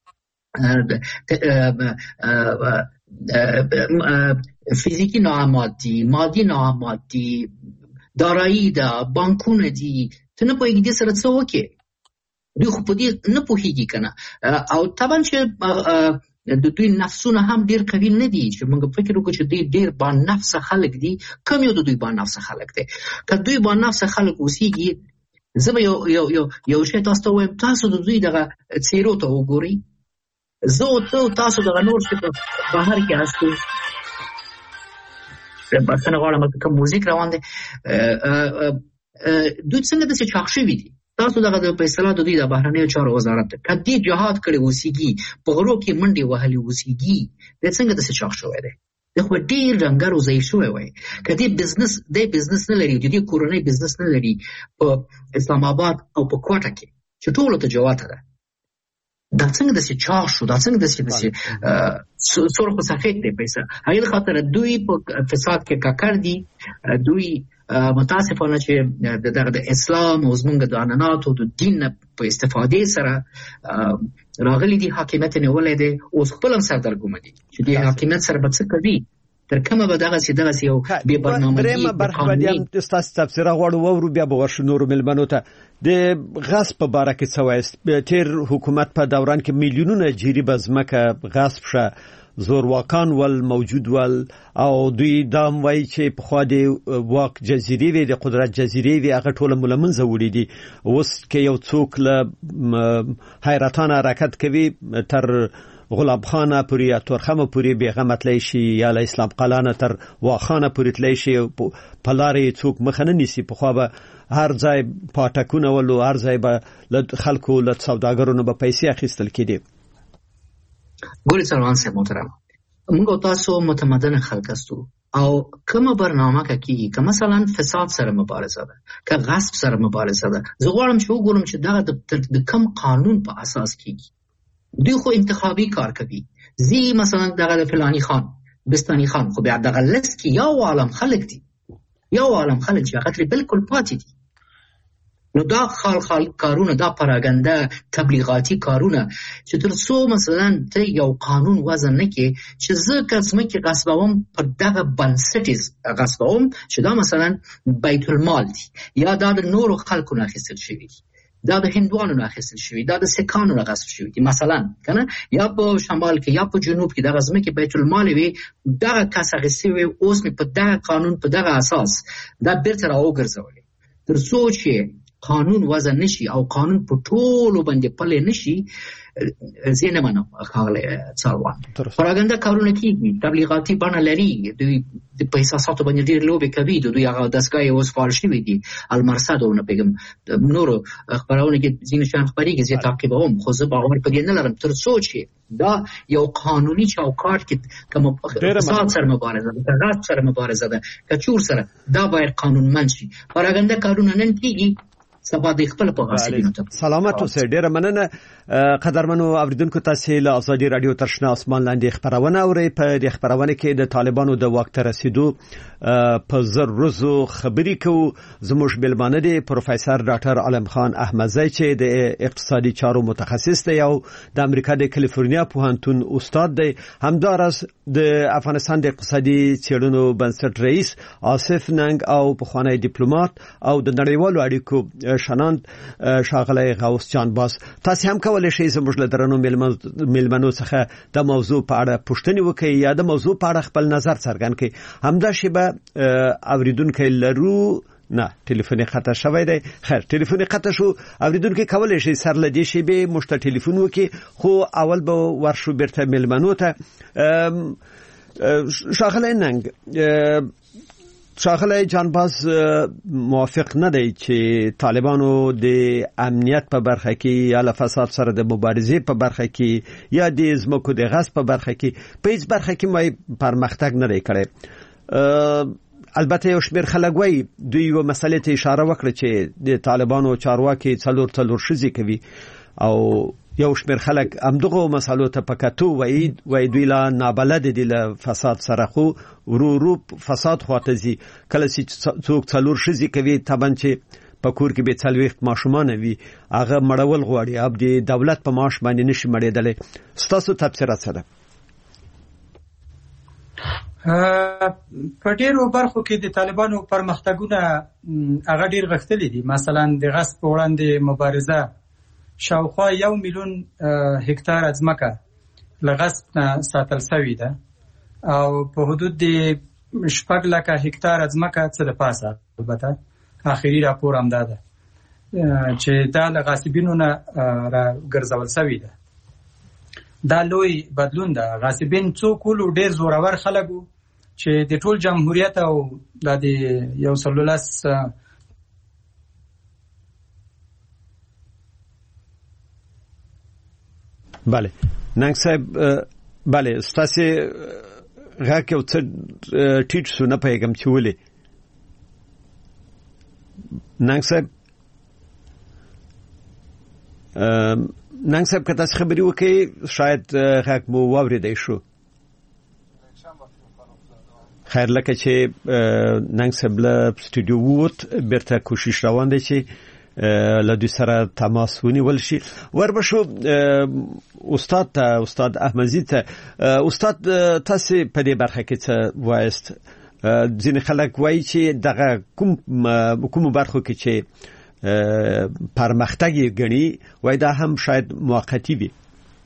فیزیکی ناامات دي، مادي ناامات دي، دارایی ده، بانکونه دي، ته نه پوهېږي دې سره څه وکړې. دوی خو په دې نه پوهېږي که نه. او طبعا چې د دوی نفسونه هم ډېر قوي نه دي چې موږ فکر وکړو چې دوی ډېر با نفسه خلک دي. کم یو د دوی با نفسه خلک دی. که دوی با نفسه خلک اوسېږي، زه به یو یو یو یو شی تاسو ته وایم، تاسو د دوی دغه څېرو ته وګورئ. زه او ته تاسو دغه نور چې په بهر کې هستو، بخښنه غواړم که کوم موزیک روان دی، دوی څنګه داسې چاق شوي دي. تاسو دغه د په اصطلاح د دوی د بهرنیو چارو وزارت ته که دې جهاد کړی اوسېږي، په غرو کې منډې وهلې اوسېږي، دی څنګه داسې چاق شوی دی؟ دی خو ډېر ډنګر او ضعیف شوی وای. که دې بزنس دی بزنس نه لري، د دې کورنۍ بزنس نه لري په اسلام آباد او په کوټه کې چې ټولو ته جواته ده، دا څنګه داسې چاق شو؟ دا څنګه داسې داسې سرخ و سفید دی پیسه؟ هغې د خاطره دوی په فساد کې ککړ دي. دوی متاسفانه چې دغه د اسلام او زمونږ د عنعناتو د دین په استفادې سره راغلي دي، حاکمیت نیولی دی. اوس خپل هم سردرګمه دي چې دې حاکمیت سره به څه کوي، تر کومه به دغسې دغسې یو بې برنامه‌ګي. درېیمه برخه به دې هم ستاسو تبصره غواړو واورو، بیا به ورشو نورو مېلمنو ته. د غصب په باره کې څه وایست؟ تېر حکومت په دوران کې میلیونونه جریبه ځمکه غصب شه، زورواکان ول موجود ول او دوی دا هم وایي چې پخوا د واک جزیرې وې، د قدرت جزیرې وې، هغه ټوله مو له منځه وړي دي. اوس که یو څوک له حیرتان حرکت کوي تر غلام خانه پورې یا تورخمه پورې بېغمه تلی شي، یا له اسلام قلعه تر واخانه پورې تلی شي، په لارې څوک مخه نه نیسي. پخوا به هر ځای پاټکونه ولو، هر ځای به له خلکو له سوداګرو نه به پیسې اخیستل کېدې. ګورې څلوان صاحب محترم، موږ او تاسو متمدن خلک هستو او کومه برنامه که کېږي، که مثلا فساد سره مبارزه ده، که غصب سره مبارزه ده، زه غواړم چې وګورم چې دغه د کوم قانون په اساس کېږي. دوی خو انتخابي کار کوي، زی مثلا دغه د فلانی خان بستانی خان، خو بیا دغه لست کې یو عالم خلک دي، یو عالم خلک چې هغه ترې بالکل پاتې دي. نو دا خال خال کارونه، دا پراګنده تبلیغاتي کارونه چې تر څو مثلا ته یو قانون وضع نه کې چې زه که ځمکې غصبوم په دغه بنسټیز غصبوم چې دا مثلا بیت المال دي، یا دا د نورو خلکو نه اخیستل شوي دي، دا د هندوانو نه اخیستل شوي، دا د سکانو نه غصب شوي دي مثلا، کنه، یا په شمال کې یا په جنوب کې دغه ځمکې بیت المال وي، دغه کس اخیستې وي، اوس مې په دغه قانون په دغه اساس دا بیرته راوګرځولې. تر څو چې قانون وضع نشي او قانون په ټولو باندې پلی نشي، زه نه منم ښاغلی څاروان. پراګنده کارونه کېږي، تبلیغاتي بڼه لري، دوی په احساساتو باندې ډېر لوبې کوي. د دوی هغه دستګاه اوس فعال شوي دي، المرصد او نه پوهېږم نورو خپرونو کې ځینې شیان خپرېږي، زه تعقیبوم، خو زه باور په دې نه لرم تر څو چې دا یو قانوني چوکاټ کې که فساد سره مبارزه ده، که غصب سره مبارزه ده، که چور سره، دا باید قانونمند شي. پراګنده کارونه نن کېږي، سبا د خپل په غاښینو ته. سلامت اوسئ. ډیره مننه قدرمنو اوریدونکو، تاسو له ازادي رادیو ترشنا اسمان لاندې خبرونه اورئ. په دې خبرونه کې د طالبانو د واک ته رسیدو په زر روزو خبرې کوو. زموږ مېلمانه دی پروفیسور ډاکټر عالم خان احمدزی چې د اقتصادي چارو متخصص دی او د امریکا د کالیفورنیا پوهنتون استاد دی. همداراز د افغانستان د اقتصادي څېړنو بنسټ رئیس آصف ننګ او پخوانی ډیپلوماټ او د نړیوالو اړیکو شناند ښاغلی غوث جان باز. تاسو هم کولای شئ زموږ له درنو مېلمنو څخه د موضوع په اړه پوښتنې وکړئ یا د موضوع په اړه خپل نظر څرګند کړئ. همدا شیبه اوریدونکي لرو نه ټلیفون قطع شوی دی. خیر ټلیفون قطع شو. اوریدونکو کولای شي سر لدی شي به مشت ټلیفون وکي خو اول به ورشو برته ملمنو ته شاغله ننګ شاغله جانباز موافق نه دی چې طالبانو د امنیت په برخه کې یا له فساد سره د مبارزې په برخه کې یا د زمکو د غصب په برخه کې په هیڅ برخه کې مې پرمختګ نه دی کړی. البته یو شمېر خلک وایي دوی یو مسلې ته اشاره وکړه چې د طالبانو چارواکي څلور څلور ښځې کوي او یو شمېر خلک همدغه مسلو ته پکاتو وایي وایي دوی لا نابلد دي له فساد سره خو ورو ورو فساد خواته ځي. کله چې څوک څلور ښځې کوي طبعا چې په کور کې به څلوېښت ماشومان وي هغه مړول غواړي اب د دولت په معاش باندې نشي مړېدلی. ستاسو تبصره څه ده؟ په ډیرو برخو کې د طالبانو پرمختګونه هغه ډیر غښتلي دي. مثلا د غصب په وړاندې مبارزه شاوخوا یو میلیون هکتار ځمکه له غصب نه ساتل شوې ده او په حدود د شپږ لکه هکتار ځمکه څه د پاسه البته آخري راپور هم دا ده چې دا له غاصبینو نه راګرځول شوې ده. دا لوی بدلون ده. غاصبین څوک ولو ډیر زورور خلک وو چې د ټول جمهوریت او د یو سلولس بله ننګ صاحب بله ستاسو غاکه او څه ټیټ شو نه پیغام چې ولې ننګ صاحب ننګ صاحب کته خبري وکي شاید غاک مو واوریدای شو. خیر لکه چې ننګ صاحب له سټوډیو ووت برته کوشش روان دي چې له دوی سره تماس ونیول شي. وربشو استاد ته استاد احمدزي ته استاد تاسو په دې برخه کې څه وایست؟ ځینې خلک وایي چې دغه کوم کوم برخو کې چې پرمختګ یې غني وای دا هم شاید موقتی وي.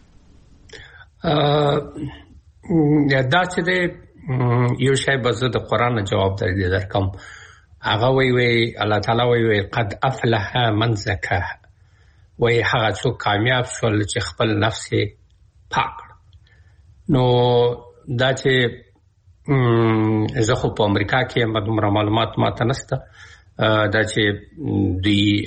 دا چې یو شی بزه د قران جواب درې درکم. هغه وی وی الله تعالی وی وی قد افلح من زکاها وی هغه څوک کامیاب شول چې خپل نفس پاک. نو دا چې زه خو په امریکا کې هم دومره معلومات ماته نشته دا چې دوی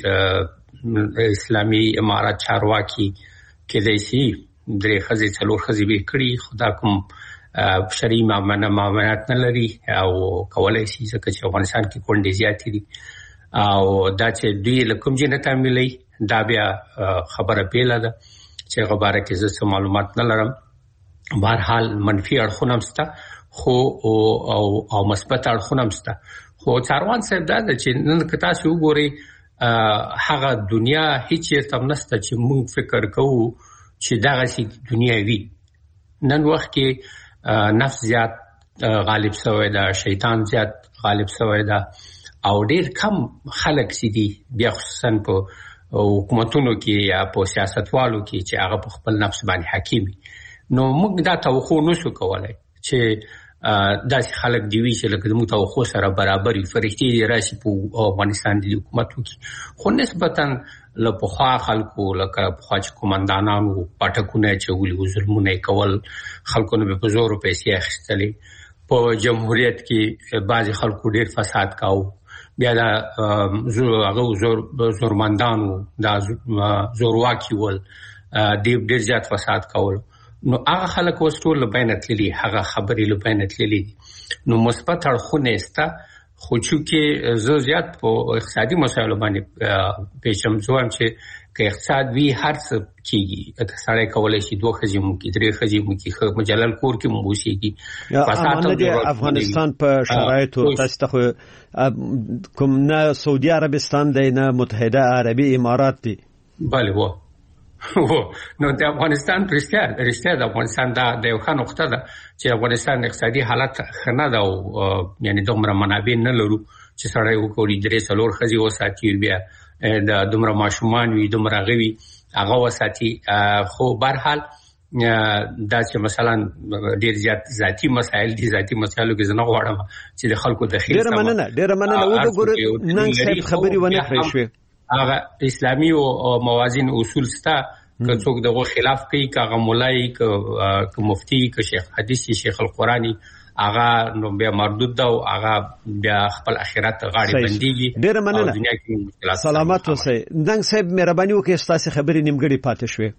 اسلامي امارات چارواکي کې دي سي درې خزي څلور خزي به کړی خدا کوم شرعي معاملات نه لري او کولای شي ځکه چې افغانستان کې کونډې زیاتې دي او دا چې دوی له کوم جنته ملي دا بیا خبره پیله ده چې غبره کې زه معلومات نه لرم. بهرحال منفي اړخونه مسته خو او او مثبت اړخونه مسته. خو څاروان صاحب دا چې نن کتا شو ګوري هغه دنیا هیڅ تم نسته چې موږ فکر کوو چې دغه سي دنیا وي. نن وخت کې نفس زیات غالب شوی دا شیطان زیات غالب شوی دا او ډیر کم خلک سي دي بیا خصوصا په حکومتونو کې یا په سیاستوالو کې چې هغه په خپل نفس باندې حاکم وي. نو موږ دا توخو نشو کولای چې داسې خلک دی وی چې لکه موږ توخو سره برابر وي. فرښتې دي راشي په افغانستان د حکومتو کې خو نسبتا له پخوا خلکو لکه پخوا چې کومندانانو پټکونه چولي ظلمونه کول خلکو نه په زور پیسې اخیستلې. په جمهوریت کې بعضي خلکو ډیر فساد کاوه. بیا دا زور هغه زور زورمندانو دا زورواکي ول ډیر زیات فساد کول. نو هغه خلک وستول لبینت للی هغه خبرې لبینت للی نو مثبت اړخونه استا خو چې زه زیات په اقتصادي مسایلو باندې پېښم زوم چې که اقتصاد وی هر څه کیږي اقتصاد کولای شي دوه خزیمو کې درې خزیمو کې مجلل کور کې موسیقي فساد افغانستان په شرایطو تاسو کوم نه سعودي عربستان دی نه متحده عربي امارات دي. بله وو نو د افغانستان پرسته رښتیا د افغانستان دا د یو ښه نقطه ده چې افغانستان اقتصادي حالت خنه ده او یعنی دومره منابع نه لرو چې سړی وکړي درې څلور خزي وساتي بیا د دومره ماشومان وي دومره غوي هغه وساتي. خو بهرحال دا چې مثلا ډیر زیات ذاتی مسایل دي ذاتی مسایلو کې زنه غواړم چې د خلکو د خیر ډیر مننه ډیر مننه وګورئ نن څه خبري ونه کړی شو هغه اسلامي او موازین اصول ستا که څوک دغه خلاف کوي کاغه مولای ک مفتی ک شیخ حدیث شیخ القرآنی هغه نو بیا مردود دا او هغه بیا خپل اخرت غاړي بنديږي ډیر مننه دنیا کې مشکلات سلامات اوسئ دنګ صاحب مهرباني وکړئ تاسو خبرې نیمګړې پاتې شوې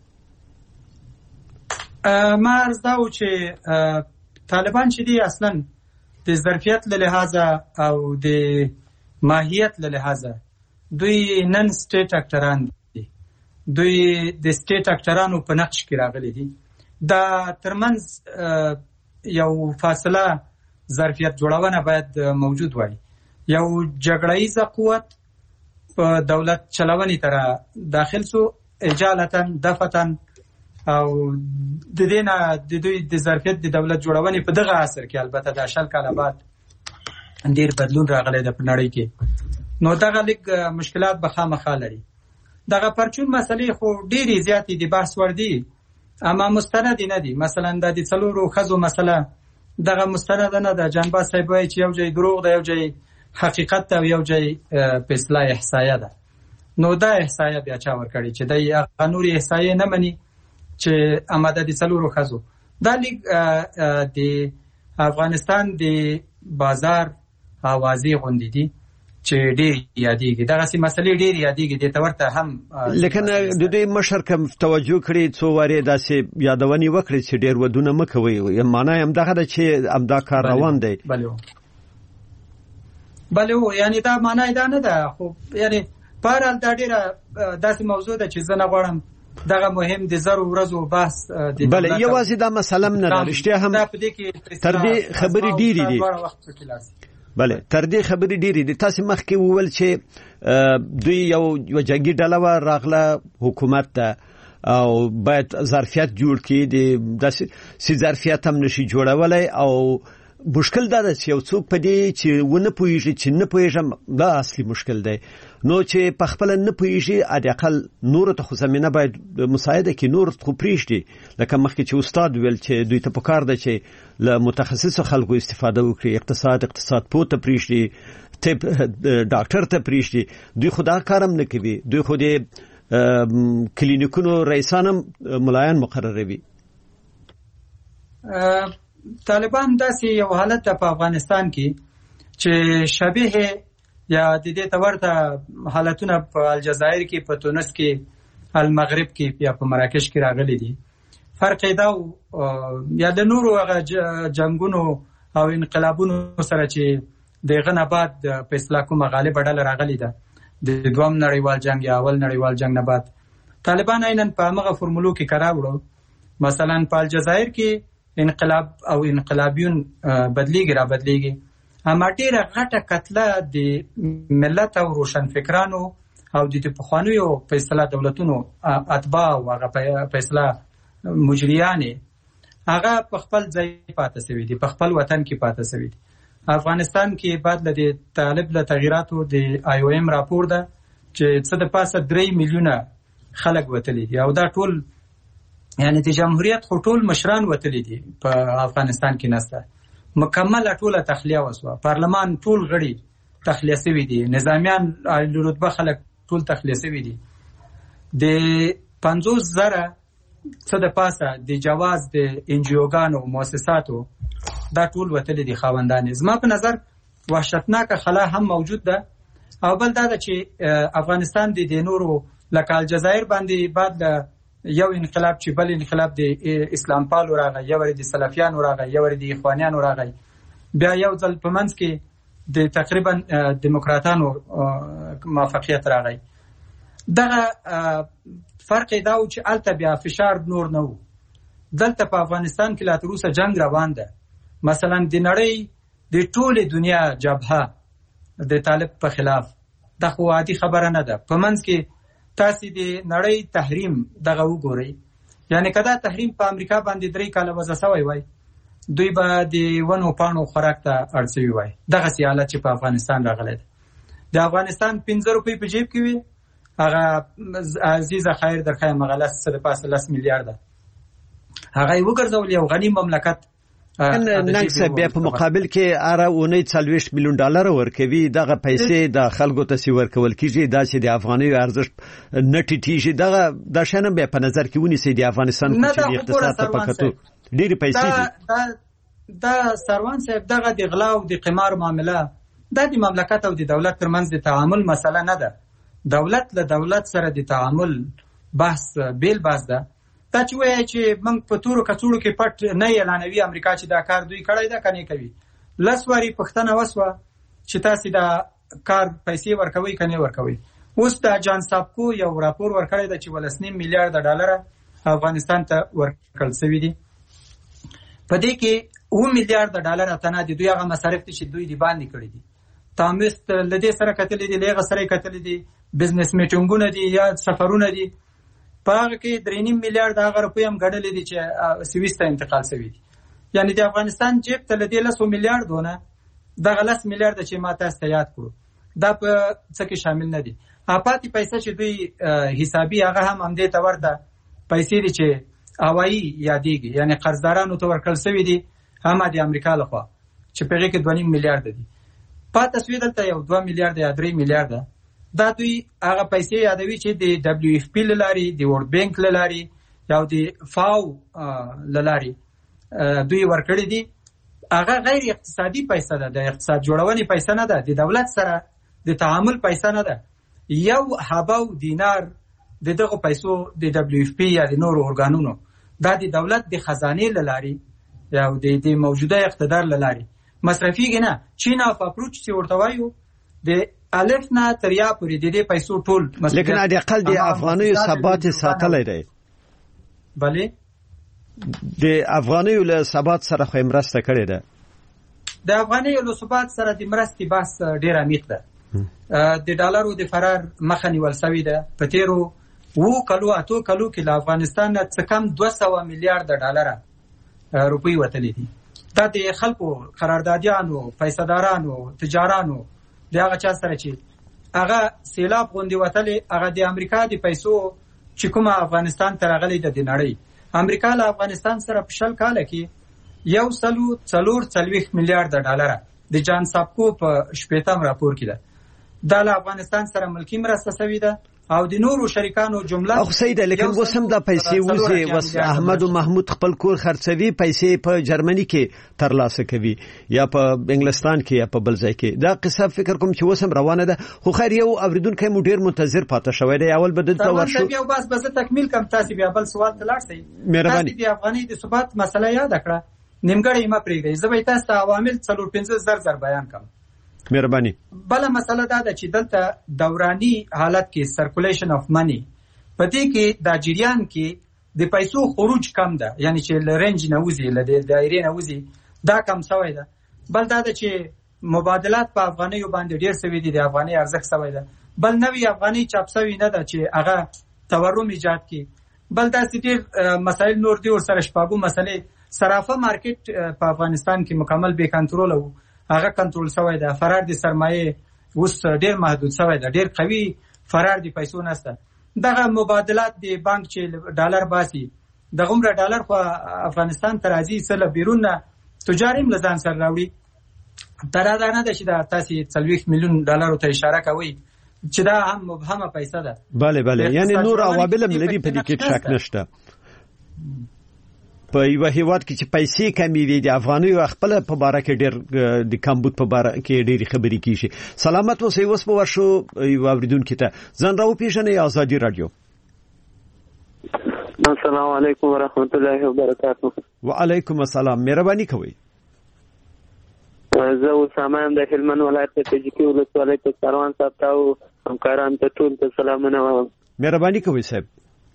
ما عرض دا و چې طالبان چې دي اصلا د ظرفیت له لحاظه او د ماهیت له لحاظه دوی نن سټیټ اکټران دي دوی د سټیټ اکټرانو په نقش کې راغلي دي دا ترمنځ یو فاصله ظرفیت جوړونه باید موجود وای یو جګړه‌ایز قوت په دولت چلونې تر داخل سو اجالتن دفتن او د دینه د دوی د ظرفیت د دولت جوړونې په دغه عصر کې البته د شل کاله بعد ډیر بدلون راغلی د نړۍ کې نو دغه لږ مشکلات به خامخا لري دغه پرچون مسلې خو ډیرې زیاتې د بحث وړ دي اما مستند نه دي مثلا د څلورو خزو مسله دغه مستند نه ده جنباز صاحب وایي چې یو ځای دروغ ده یو ځای حقیقت ده او یو ځای په اصطلاح احصایه ده نو دا احصایه بیا چا ورکړي چې د نوري احصایه نه مني چې اماده د څلورو خزو دا لیک د افغانستان د بازار اوازې غونډې دي چې ډېر یادېږي دغه سي مسلې ډېر یادېږي د تورته هم لیکن د دې مشر کوم توجه کړی څو واره داسې یادونی وکړي چې ډېر ودونه مکوي معنی هم دغه د چې امدا کار روان دی بله بله یعنی دا معنی دا نه ده خو یعنی بهرحال دا ډېره داسې موضوع ده چې زه نه غواړم دغه مهم د زرو ورځو بحث د بله یوازې دا مسله نه ده رښتیا هم تر دې خبرې ډېرې دي بله تر دې خبرې ډېرې دي تاسو مخکې وویل چې دوی یو یو جنګي ډله وه راغله حکومت ته او باید ظرفیت جوړ کړي د داسې ظرفیت هم نشي جوړولی او مشکل دا ده چې یو څوک په دې چې ونه پوهېږي چې نه پوهېږم دا اصلي مشکل دی نو چې په خپله نه پوهېږي حداقل نورو ته خو زمینه باید مساعده کړي نور خو پرېږدي لکه مخکې چې استاد ویل چې دوی ته پکار ده چې له متخصصو خلکو استفاده وکړي اقتصاد اقتصاد پوه ته پرېږدي طب ډاکټر ته پرېږدي دوی خو دا کار هم نه کوي دوی خو د کلینیکونو رئیسان هم ملایان مقرروي طالبان داسې یو حالت ده په افغانستان کې چې شبیه یا د دې تورته حالتونه په الجزایر کې په تونس کې المغرب کې یا په مراکش کې راغلي دي فرق دا یا د نورو هغه جنگونو او انقلابونو سره چې دغه نه بعد په اصطلاح کومه غالبه ډله راغلي ده د دویم نړیوال جنگ یا اول نړیوال جنگ نه بعد طالبان عیناً په هغه فرمولو کې قرار وړو مثلا په الجزایر کې انقلاب او انقلابیون بدلیږي را بدلیږي اما ډیره غټه کتله د ملت او روشنفکرانو او د پخوانیو په اصطلاح دولتونو اتباع او هغه په اصطلاح مجریانې هغه په خپل ځای پاتې شوي دي په خپل وطن کې پاتې شوي دي افغانستان کې بعد له طالب له تغییراتو د آی او ایم راپور ده چې څه د پاسه درې میلیونه خلک وتلي دي او دا ټول یعنی د جمهوریت خو ټول مشران وتلي دي په افغانستان کې نسته مکمل ټوله تخلیه وسوه پارلمان ټول غړي تخلیه شوي دي نظامیان رتبه خلک ټول تخلیه شوي دي د پنځوس زره څه د پاسه د جواز د انجیوګانو مؤسساتو دا ټول وتلي دي خاوندان زما په نظر وحشتناکه خلا هم موجود ده او بل دا چې افغانستان د نورو لکه الجزایر باندې بعد یو انقلاب چې بل انقلاب د اسلام پالو راغی یو ور د سلفیانو راغی یو ور د اخوانیانو راغی بیا یو ځل په منځ کې د تقریبا دیموکراتانو موافقیت راغی دغه فرق دا و چې الته بیا فشار نور نه و دلته په افغانستان کې لا تر اوسه جنگ روان ده مثلا د نړۍ د ټوله دنیا جبهه د طالب په خلاف دا خو عادي خبره نه ده په منځ کې تاسو د نړۍ تحریم دغه وګورئ یعنی کدا تحریم په امریکا باندې درې کاله وځه سوی وای دوی به د ونو پانو خوراک ته اړسوي وای دغه سی حالت چې په افغانستان راغلی د افغانستان پنځه روپۍ په جیب کې وي هغه عزیز خیر در خیر مغلس سره پاسه لس میلیارډ هغه یې وګرځول یو غنی مملکت. نن څه بیا په مقابل کې اره اونۍ څلوېښت میلیون ډالر ورکوي، دغه پیسې د خلکو ته سی ورکول کیږي، دا چې د افغاني ارزښت نه ټیټیږي. دغه د شنه به په نظر کې ونیسي د افغانستان په اقتصاد ته پکاتو ډېری پیسې دي. دا سروان صاحب دغه د غلا او د قمار معامله د دې مملکت او د دولت ترمنځ د تعامل مسله نه ده. دولت له دولت سره د تعامل بحث بیل بحث ده. دا چې وایي چې موږ په تورو کڅوړو کې پټ نه اعلانوي امریکا چې دا کار دوی کړی ده کني کوي. لس واري پښتنه وسوه چې تاسو دا کار پیسې ورکوي کني ورکوي. اوس دا جان سابکو یو راپور ورکړی ده چې ولسنیم میلیارډ ډالر افغانستان ته ورکړل شوی دي. په دې کې اوه میلیارډ ډالر اتنه دي دوی هغه مصارف چې دوی دی باندې کړی دي. تامست لدې سره کتلې دي، لغه سره کتلې دي، بزنس میټینګونه دي یا سفرونه دي. په هغه کې درې نیم میلیارډ هغه روپۍ هم ګډلې دي چې سویس ته انتقال شوي دي. یعنی د افغانستان جیب ته لدې لسو میلیارډونه دغه لس میلیارډ چې ما تاسو ته یاد کړو دا په څه کې شامل نه دي. پاتې پیسې چې دوی حسابي هغه هم همدې ته ورته پیسې دي چې هوایي یادېږي، یعنی قرضدارانو ته ورکړل شوي دي هم د امریکا لخوا چې په هغې کې دوه نیم میلیارډ دي. پاتې شوي دلته یو دوه میلیارډ یا درې میلیارډ دا دوی هغه پیسې یادوي چې د دبلیو اف پی له لارې، د ورلډ بانک له لارې یا د فاو له لارې دوی ورکړي دي. هغه غیر اقتصادي پیسې ده، د اقتصاد جوړونې پیسې نه ده، د دولت سره د تعامل پیسې نه ده. یو حبه او دینار د دغه پیسو د دبلیو اف پی یا د نورو ارګانونو دا د دولت د خزانې له لارې یا د موجوده اقتدار له لارې مصرفيږي نه. چین اف اپروچ چې ورته وایو د الف نه تر یا پورې د دې پیسو ټول مسئله، لیکن د اقل د افغاني ثبات ساتلای دی. بله د افغاني له ثبات سره خو مرسته کړې ده. د افغاني له ثبات سره د مرستې بحث ډیر عمیق ده. د ډالرو د فرار مخه نیول شوې ده. په تیرو وو کلو اتو کلو کې له افغانستان نه څه کم دوه سوه میلیارډ ډالر روپۍ وتلې دي. دا د خلکو قراردادیانو، پیسدارانو، تجارانو د هغه چا سره چې هغه سیلاب غوندې وتلې، هغه د امریکا د پیسو چې کومه افغانستان ته راغلې ده د نړۍ. امریکا له افغانستان سره په شل کاله کې یو سلو څلور څلوېښت میلیارډ ډالر د جان سابکو په شپېتم راپور کې ده. دا له افغانستان سره ملکی مرسته شوې ده او د نورو شریکانو جمله او سید لیکن اوس هم د پیسې وځي وس احمد او محمود خپل کور خرڅوي، پیسې په جرمني کې ترلاسه کوي یا په انګلستان کې یا په بل ځای کې. دا قصه فکر کوم چې اوس هم روانه ده. خو خیر یو اوریدونکو مو ډیر منتظر پاتې شوی دی. اول بدل ته ورشو بیا بس بس تکمیل کوم. تاسو بیا بل سوال ته لاړ شئ. مهرباني د افغاني د ثبات مسله یاد کړه، نیمګړی ما پرېږدئ. زه به تاسو ته عوامل څلور پنځه زر زر بیان کوم. مهرباني. بل مسله دا ده چې دلته دوراني حالت کې سرکولیشن اف منی په دې کې د جریان کې د پیسو خروج کم ده، یعنی چې لرنج نه وځي، له دایرې نه وځي، دا کم شوی ده. بل دا ده چې مبادلات په افغانیو باندې ډیر شوي دي، د افغاني ارزښت شوی ده. بل نوی افغاني چاپ شوی نه ده چې هغه تورم ایجاد کړي. بل دا چې ډیر مسایل نور دي ورسره شپږو مسلې. صرافه مارکیټ په افغانستان کې مکمل بې کنټرول وو، هغه کنټرول شوی ده. فرار د سرمایه اوس ډیر محدود شوی ده، ډیر قوي فرار د پیسو نشته. دغه مبادلات د بانک چې ډالر باسي، دغه عمر ډالر خو افغانستان ته راځي سره بیرون تجاري ملزان سره راوړي. تر دا نه ده چې دا تاسو څلوېښت میلیون ډالر ته اشاره کوي چې دا هم مبهمه پیسې ده. bale bale یعنی نور عوامل هم لري په دې کې شک نشته. په یو هیواد کې چې پیسې کمی وي د افغاني خپل په باره کې ډېر د کمبود په باره کې ډېری خبرې کیږي. سلامت اوسئ. اوس په ورشو یو اوریدونکو ته ځان راو پیژنې آزادي رادیو. السلام علیکم ورحمت الله وبرکاته. وعلیکم السلام. مهرباني کوئ. زه اسامه ام د هلمند ولایت د تجکی ولسوالۍ په سروان صاحب ته او همکارانو ته ټول ته سلامونه وایم. مهرباني کوئ صاحب.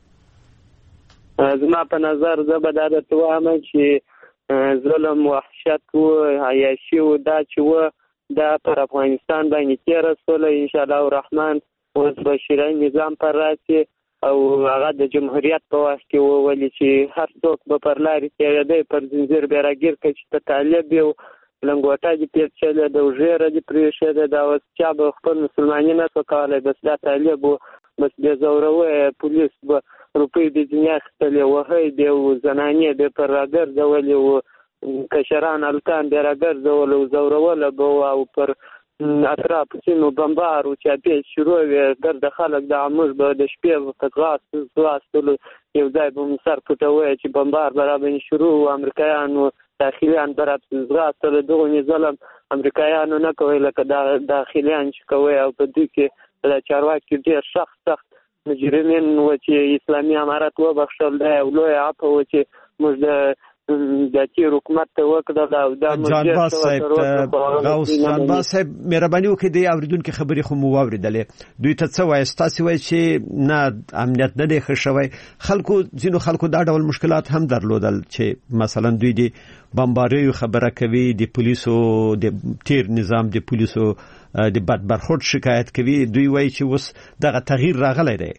زما په نظر زه به دا درته وایم چې ظلم، وحشت و عیاشي و دا چې و دا پر افغانستان باندې تېره سوله انشاءالله الرحمن اوس بشیري نظام پر راسي او هغه د جمهوریت په وخت کې وولي چې هر څوک به پر لارې تېرېدی، پر زنځیر به راګیر کړي چې ته طالب یو لنګوټه دې پیچلې ده او ژیره دې پرېښې ده، دا اوس چا به خپل مسلماني نه شو کولی، بس دا طالب و بس د زوروي پولیس به روپۍ د دنیا خپلې وهي د زنانې د پر راګرځولې او کشران الکان د راګرځول او زورول به او پر اطراف سیمو بمبار او چاپی شروع ګرد خلک د عمر به د شپې په غاس غاستل یو ځای به مسر پټوي چې بمبار برابر شروع امریکایانو داخليان برابر غاستل دغه نظام امریکایانو نه کوي لکه داخليان چې کوي او په دې کې د چارواکي ډېر سخت سخت مجرمین و چې اسلامي امارات و بخښل دی او لوی اپ و چې موږ د د تیر حکومت ته وکړه دا د جانباز صاحب غوث جانباز صاحب مهرباني وکړئ د اوریدونکو خبرې خو مو واوریدلې دوی ته څه وایي تاسو وایي چې نه امنیت نه دی ښه شوی خلکو ځینو خلکو دا ډول مشکلات هم درلودل چې مثلا دوی د بمباریو خبره کوي د پولیسو د تیر نظام د پولیسو د بد برخورد شکایت کوي دوی وایي چې اوس دغه تغییر راغلی دی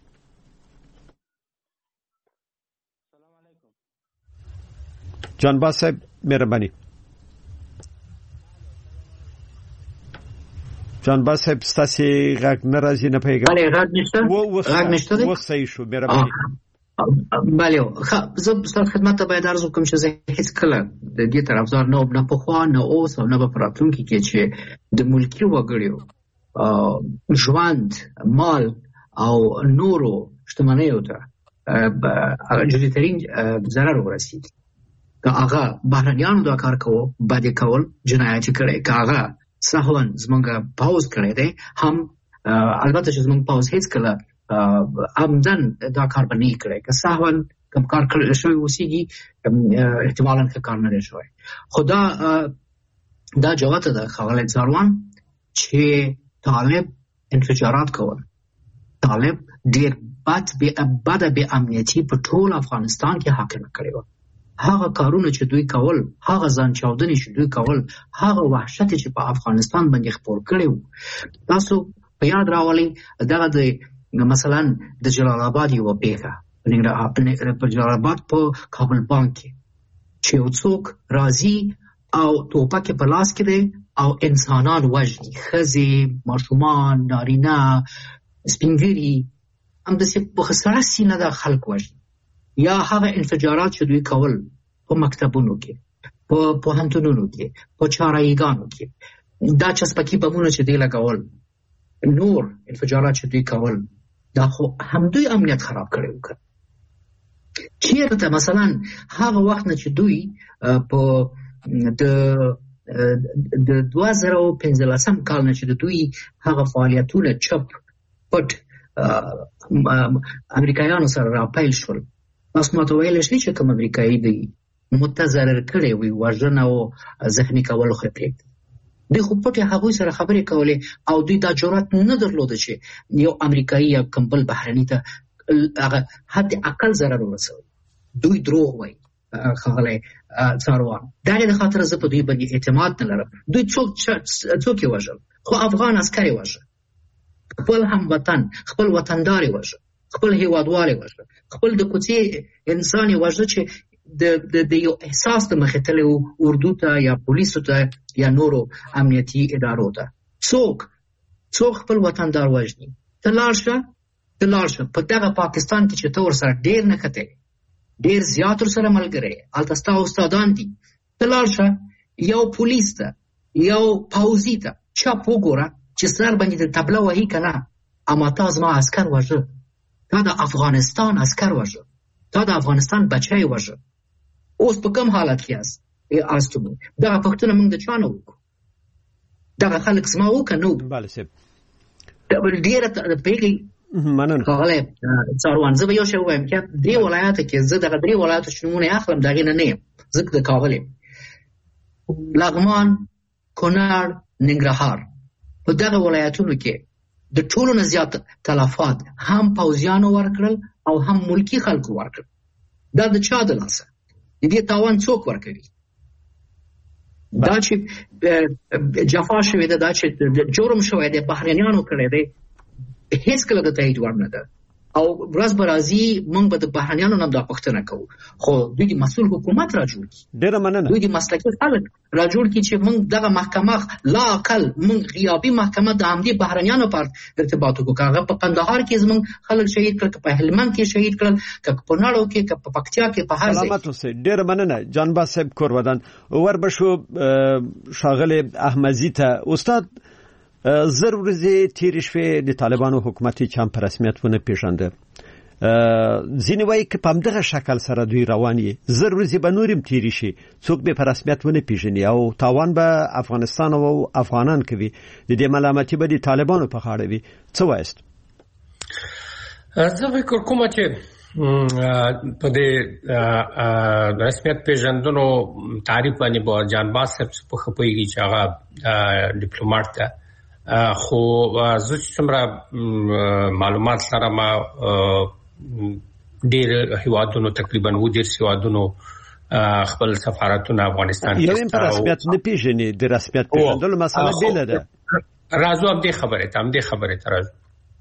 جانباز صاحب مهرباني جانباز صاحب ستاسو غږ ناراضي نه پیګا بله غږ نشته غږ نشته و صحیح شو مهرباني بله خب زه ستاسو خدمت ته باید عرض وکړم چې زه هیڅ کله د دې طرفدار نه وم نه پخوا نه اوس او نه به په راتلونکي کې چې د ملکي وګړو ژوند مال او نورو شتمنیو ته جديترین ضرر ورسید که هغه بهرنیانو دا کار کوو باندې کول جنایت کړي که هغه سهون زمونږ پاوز کړی دی هم البته چې زمونږ پاوز هیڅ کله عمدن دا کار باندې کړی که سهون کوم کار کړی شوی وسیږي احتمالاً ښه کار نه دی شوی خو دا دا جواب ده ښاغلی څاروان چې طالب انفجارات کول طالب ډېر بد بده بې امنیتي په ټول افغانستان کې حاکمه کړې وه هغه کارونه چې دوی کول هغه ځان چاودنې چې دوی کول هغه وحشت چې په افغانستان باندې خپور کړی وو تاسو په یاد راولئ دغه د مثلا د جلال آباد یوه پیښه په جلال آباد په کابل بانک کې چې یو څوک راځي او ټوپک په لاس کې دی او انسانان وژني ښځې ماشومان نارینه سپینګیري همداسې په سړه سینه د خلک وژني یا هغه انفجارات چې دوی کول په مکتبونو کې په پوهنتونونو کې په چارایګانو کې دا چسپکي بمونه چې دوی لګول نور انفجارات چې دوی کول دا خو هم دوی امنیت خراب کړی وکړ چیرته مثلا هغه وخت نه چې دوی په د د دوه زره پنځلسم کال نه چې دوی هغه فعالیتونه چپ پټ امریکایانو سره راپیل شول تاسو ماته ویلی شئ چې کوم امریکایي دی متضرر کړی وي وژنه او زخمي کول خو پرېږدي دوی خو پټې هغوی سره خبرې کولې او دوی دا جرأت نه درلوده چې یو امریکایي یا کوم بل بهرني ته هغه حد اقل ضرر ورسوي دوی دروغ وایي ښاغلی څاروان د هغې د خاطره زه په دوی باندې اعتماد نه لرم دوی څوک څوک یې وژل خو افغان عسکر یې وژل خپل هموطن خپل وطندار یې وژل خپل هیوادوال یې وژل خپل د کوڅې انسان یې وژل چې د یو احساس د مخې تللی و اردو ته یا پولیسو ته یا نورو امنیتي ادارو ته څوک څوک خپل وطندار وژني ته لاړ شه ته لاړ شه په دغه پاکستان کې چې ته ورسره ډېر نښتی ډېر زیات ورسره ملګری هلته ستا استادان دي ته لاړ شه یو پولیس ته یو پوځي ته چپ وګوره چې سر باندې د تبله وهي که نه اما تا زما عسکر وژه تا د افغانستان عسکر وژه تا د افغانستان بچی وژه اوس په کوم حالت کې یاست استو دغه پوښتنه موږ د چا نه وکړو دغه خلک زما وکړه نه وکړو بله صاحب ډېره پېښې مننه ښاغلی څاروان زه به یو شی ووایم چې درې ولایاتو کې زه دغه درې ولایاتو چې نومونه یې اخلم د هغې نه نه یم زه د کابل یم لغمان کونړ ننګرهار په دغه ولایتونو کې د ټولو نه زیات تلفات هم پوځیانو ورکړل او هم ملکي خلکو ورکړل دا د چا د لاسه د دې تاوان څوک ورکوي دا چې جفا شوې ده دا چې جرم شوی دی بهرنیانو کړی دی هیڅ کله د تایید وړ نه ده او ورځ برازي موږ به د بهرنیانو نن دا پښتنه کوو خو دوی د مسؤل حکومت را جوړ کی ډیره مننه دوی د مسلکي خلک را جوړ کی چې موږ دغه محکمه لا اقل موږ غیابی محکمه د همدې بهرنیانو پر ارتباط وکړو هغه په قندهار کې زموږ خلک شهید کړل په هلمند کې شهید کړل په نړو کې په پکتیا کې په هر ځای سلامت اوسئ ډیره مننه جانباز صاحب کورودان وربشو شاغله احمدزی ته استاد زر ورځې تیر شوې د طالبانو حکومت چې هم په رسمیت ونه پیژنده ځینې وایي چې په همدغه شکل سره دوی روان دي زر ورځې به نورم تیر شي څوک به په رسمیت ونه پیژني او تاوان به افغانستان او افغانان کوي د دې ملامتي به د طالبانو په غاړه وي څه وایست زه فکر کوم چې په دې رسمیت پیژندنو تعریف باندې به جانباز صاحب په خپويږي چې هغه ډیپلوماټ ده خو زه څومره معلومات لرم ډېر هیوادونو تقریبا و ډېر هیوادونو خپل سفارتونه افغانستان کې یو په رسمیت نه پیژني د رسمیت پیژندلو مسله بیل ده راځو هم دې خبره ته هم دې خبره ته راځو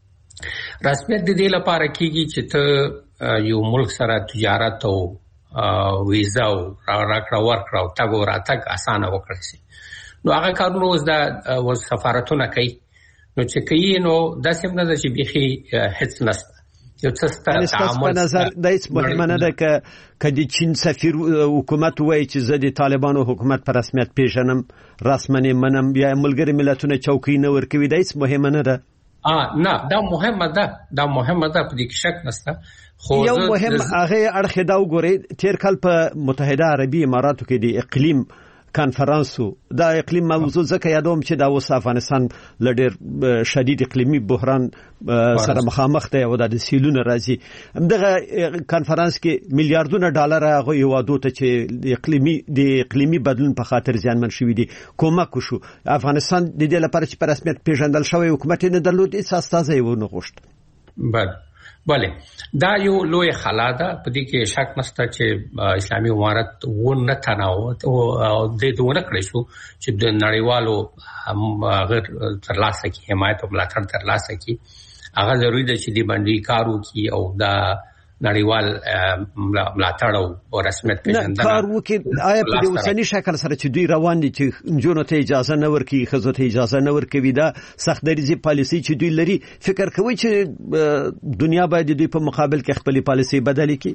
رسمیت د دې لپاره کېږي چې ته یو ملک سره تجارت او ویزا او راکړه ورکړه او تاګو راتګ اسانه وکړي شي نو هغه کارونه اوس د سفارتونه کوي نو چې کوي نو داسې نه ده چې بيخي هیڅ نشته یو څه ستاسو په نظر د هیڅ مهمه نه ده ک کدي چین سفیر حکومت وایي چې زه د طالبانو حکومت په رسمیت پیژنم رسمنه منم یا ملګری ملتونه چوکۍ نه ورکوي د هیڅ مهمه نه ده اه نه دا مهمه ده دا مهمه ده په دې کې شک نشته خو یو مهم هغه اړخ دا وګورئ تیر کال په متحده عربي اماراتو کې د اقلیم کانفرنسو دا اقلیم موضوع ځکه یادوم چې دا اوس افغانستان لډیر شدید اقلیمی بحران سره مخامخ دی او د سیلونو راځي دغه کانفرنس کې میلیارډونه ډالر هغه یوادو ته چې اقلیمی د اقلیمی بدلون په خاطر ځانمن شوی دي کومک وشو افغانستان د دې لپاره چې په رسمیت پیژندل شوی حکومت نه درلود هیڅ استازی و نه غوښت بله بله دا یو لوی خلا ده په دې کې شک نشته چې اسلامي امارت و نه تناو او د دونه کړی شو چې د نړیوالو غیر ترلاسه کی حمایت او ملاتړ ترلاسه کی هغه ضروری ده چې دی باندې کارو کی او دا نړیوال ملاتړ او رسمیت پیژندنه کار وکړي آیا په دې اوسنی شکل سره چې دوی روان دي چې جنونو ته اجازه نه ورکړي خزو ته اجازه نه ورکوي دا سخت دریزي پالیسي چې دوی لري فکر کوي چې دنیا باید دوی په مقابل کې خپل پالیسي بدلې کړي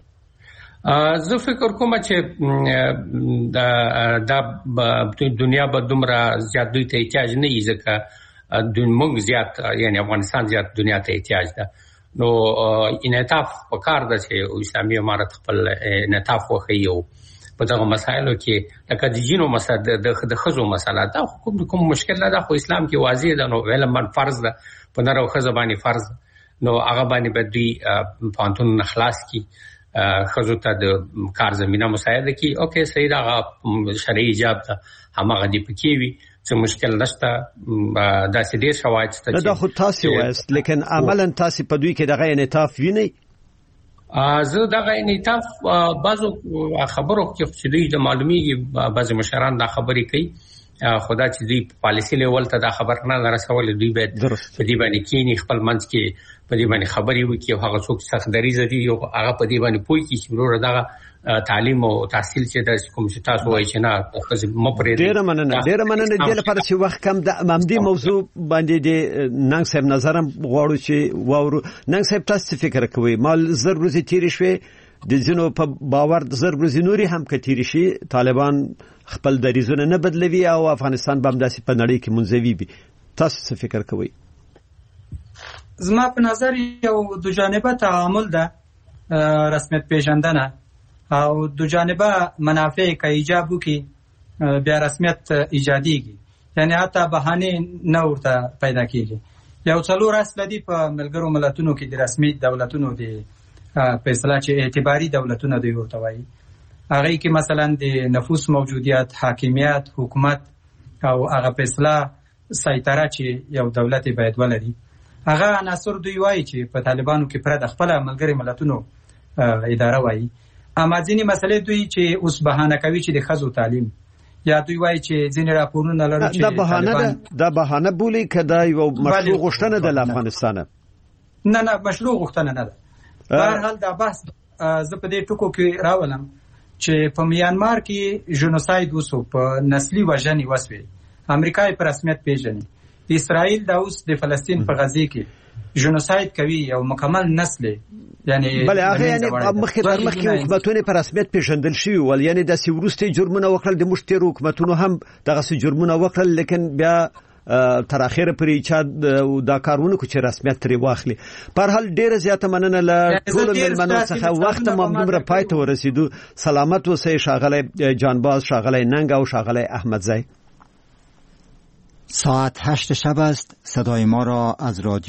زه فکر کوم چې دا د دنیا په دومره زیات دوی ته احتیاج نه یې ځکه د موږ زیات یعنی افغانستان زیات دنیا ته احتیاج ده نو انعطاف پکار ده چې اسلامي امارت خپل انعطاف وخی او په دغه مسایلو کې لکه د جینو مسله د خزو مسله دا کوم کوم مشکل نه ده خو اسلام کې واضح ده نو علم من فرض ده په نارو خزه باندې فرض نو هغه باندې به دوی پانتون خلاص کی خزو ته د کار زمينه مساعده کی اوکې صحیح راغه شرعي ایجاب ده هغه دی پکې وي څه مشکل نشته دا سې ډیر شواهد ته دا خو تاسو وایست لیکن عملاً تاسو په دوی کې دغه انعطاف ویني زه دغه انعطاف بعضو خبرو کې چې دوی د معلومیږي بعض مشران دا خبرې کوي خدا چې دوی پالیسی لیول ته دا خبر نه رسول دوی به په دې باندې کې خپل منځ کې په دې باندې خبرې وکړي او هغه څوک سخت دریزه دي او هغه په دې باندې پوي کې چې ورور دغه تعلیم او تحصیل چې د کوم چې تاسو وایي چې نه مپرې ډېر مننه ډېر مننه د لپاره چې وخت کم د امدي موضوع باندې د ننګ صاحب نظرم غواړو چې واورو ننګ صاحب تاسو فکر کوي مال زر ورځې تیر شوي د ځینو په باور زر ورځې نوري هم کتیر شي طالبان خپل دریزونه نه بدلوي او افغانستان به هم داسې په نړۍ کې منځوي وي تاسو څه فکر کوئ زما په نظر یو دو جانبه تعامل ده رسمیت پیژندنه او دو جانبه منافع که ایجاب وکړي بیا رسمیت ایجادیږي یعنی حتی بهانه نه ورته پیدا کیږي یو څلور اصل دي په ملګرو ملتونو کې د رسمي دولتونو د فیصله چې اعتباري دولتونه دی ورته وایي هغه کې مثلا د نفوس موجودیت حاکمیت حکومت او هغه فیصله سایطره چې یو دولت باید ولري هغه عناصر دوی وایي چې په طالبانو کې پر د خپل ملګری ملتونو اداره وایي اما ځینې مسلې دوی چې اوس بهانه کوي چې د خزو تعلیم یا دوی وایي چې ځینې راپورونه لري چې دا بهانه ده دا بهانه بولی کدا یو مشروع غوښتنه د افغانستان نه نه مشروع غوښتنه نه ده. په هر حال دا بحث زه په دې ټکو کې راولم چې په میانمار کې جنوساید وسو، په نسلي وژنې وسوې، امریکا یې په رسمیت پیژني. اسرائیل دا اوس د فلسطین په غزه کې جنوساید کوي او مکمل نسل یعنی بل هغه یعنی مخکې تر مخکې حکومتونه په رسمیت پیژندل شوی ول، یعنی د سیورستي جرمونه وکړل، د مشتري حکومتونو هم دغه جرمونه وکړل، لیکن بیا تر اخره پرې چا دا کارونه کو چې رسمیت ترې واخلي. په هر حال ډیره زیاته مننه له ټول ملمنو څخه، وخت مو دومره پای ته ورسېدو. سلامت اوسئ شاغلی جانباز، شاغلی ننگ او شاغلی احمدزی. ساعت هشت شب است. صدای ما را از رادیو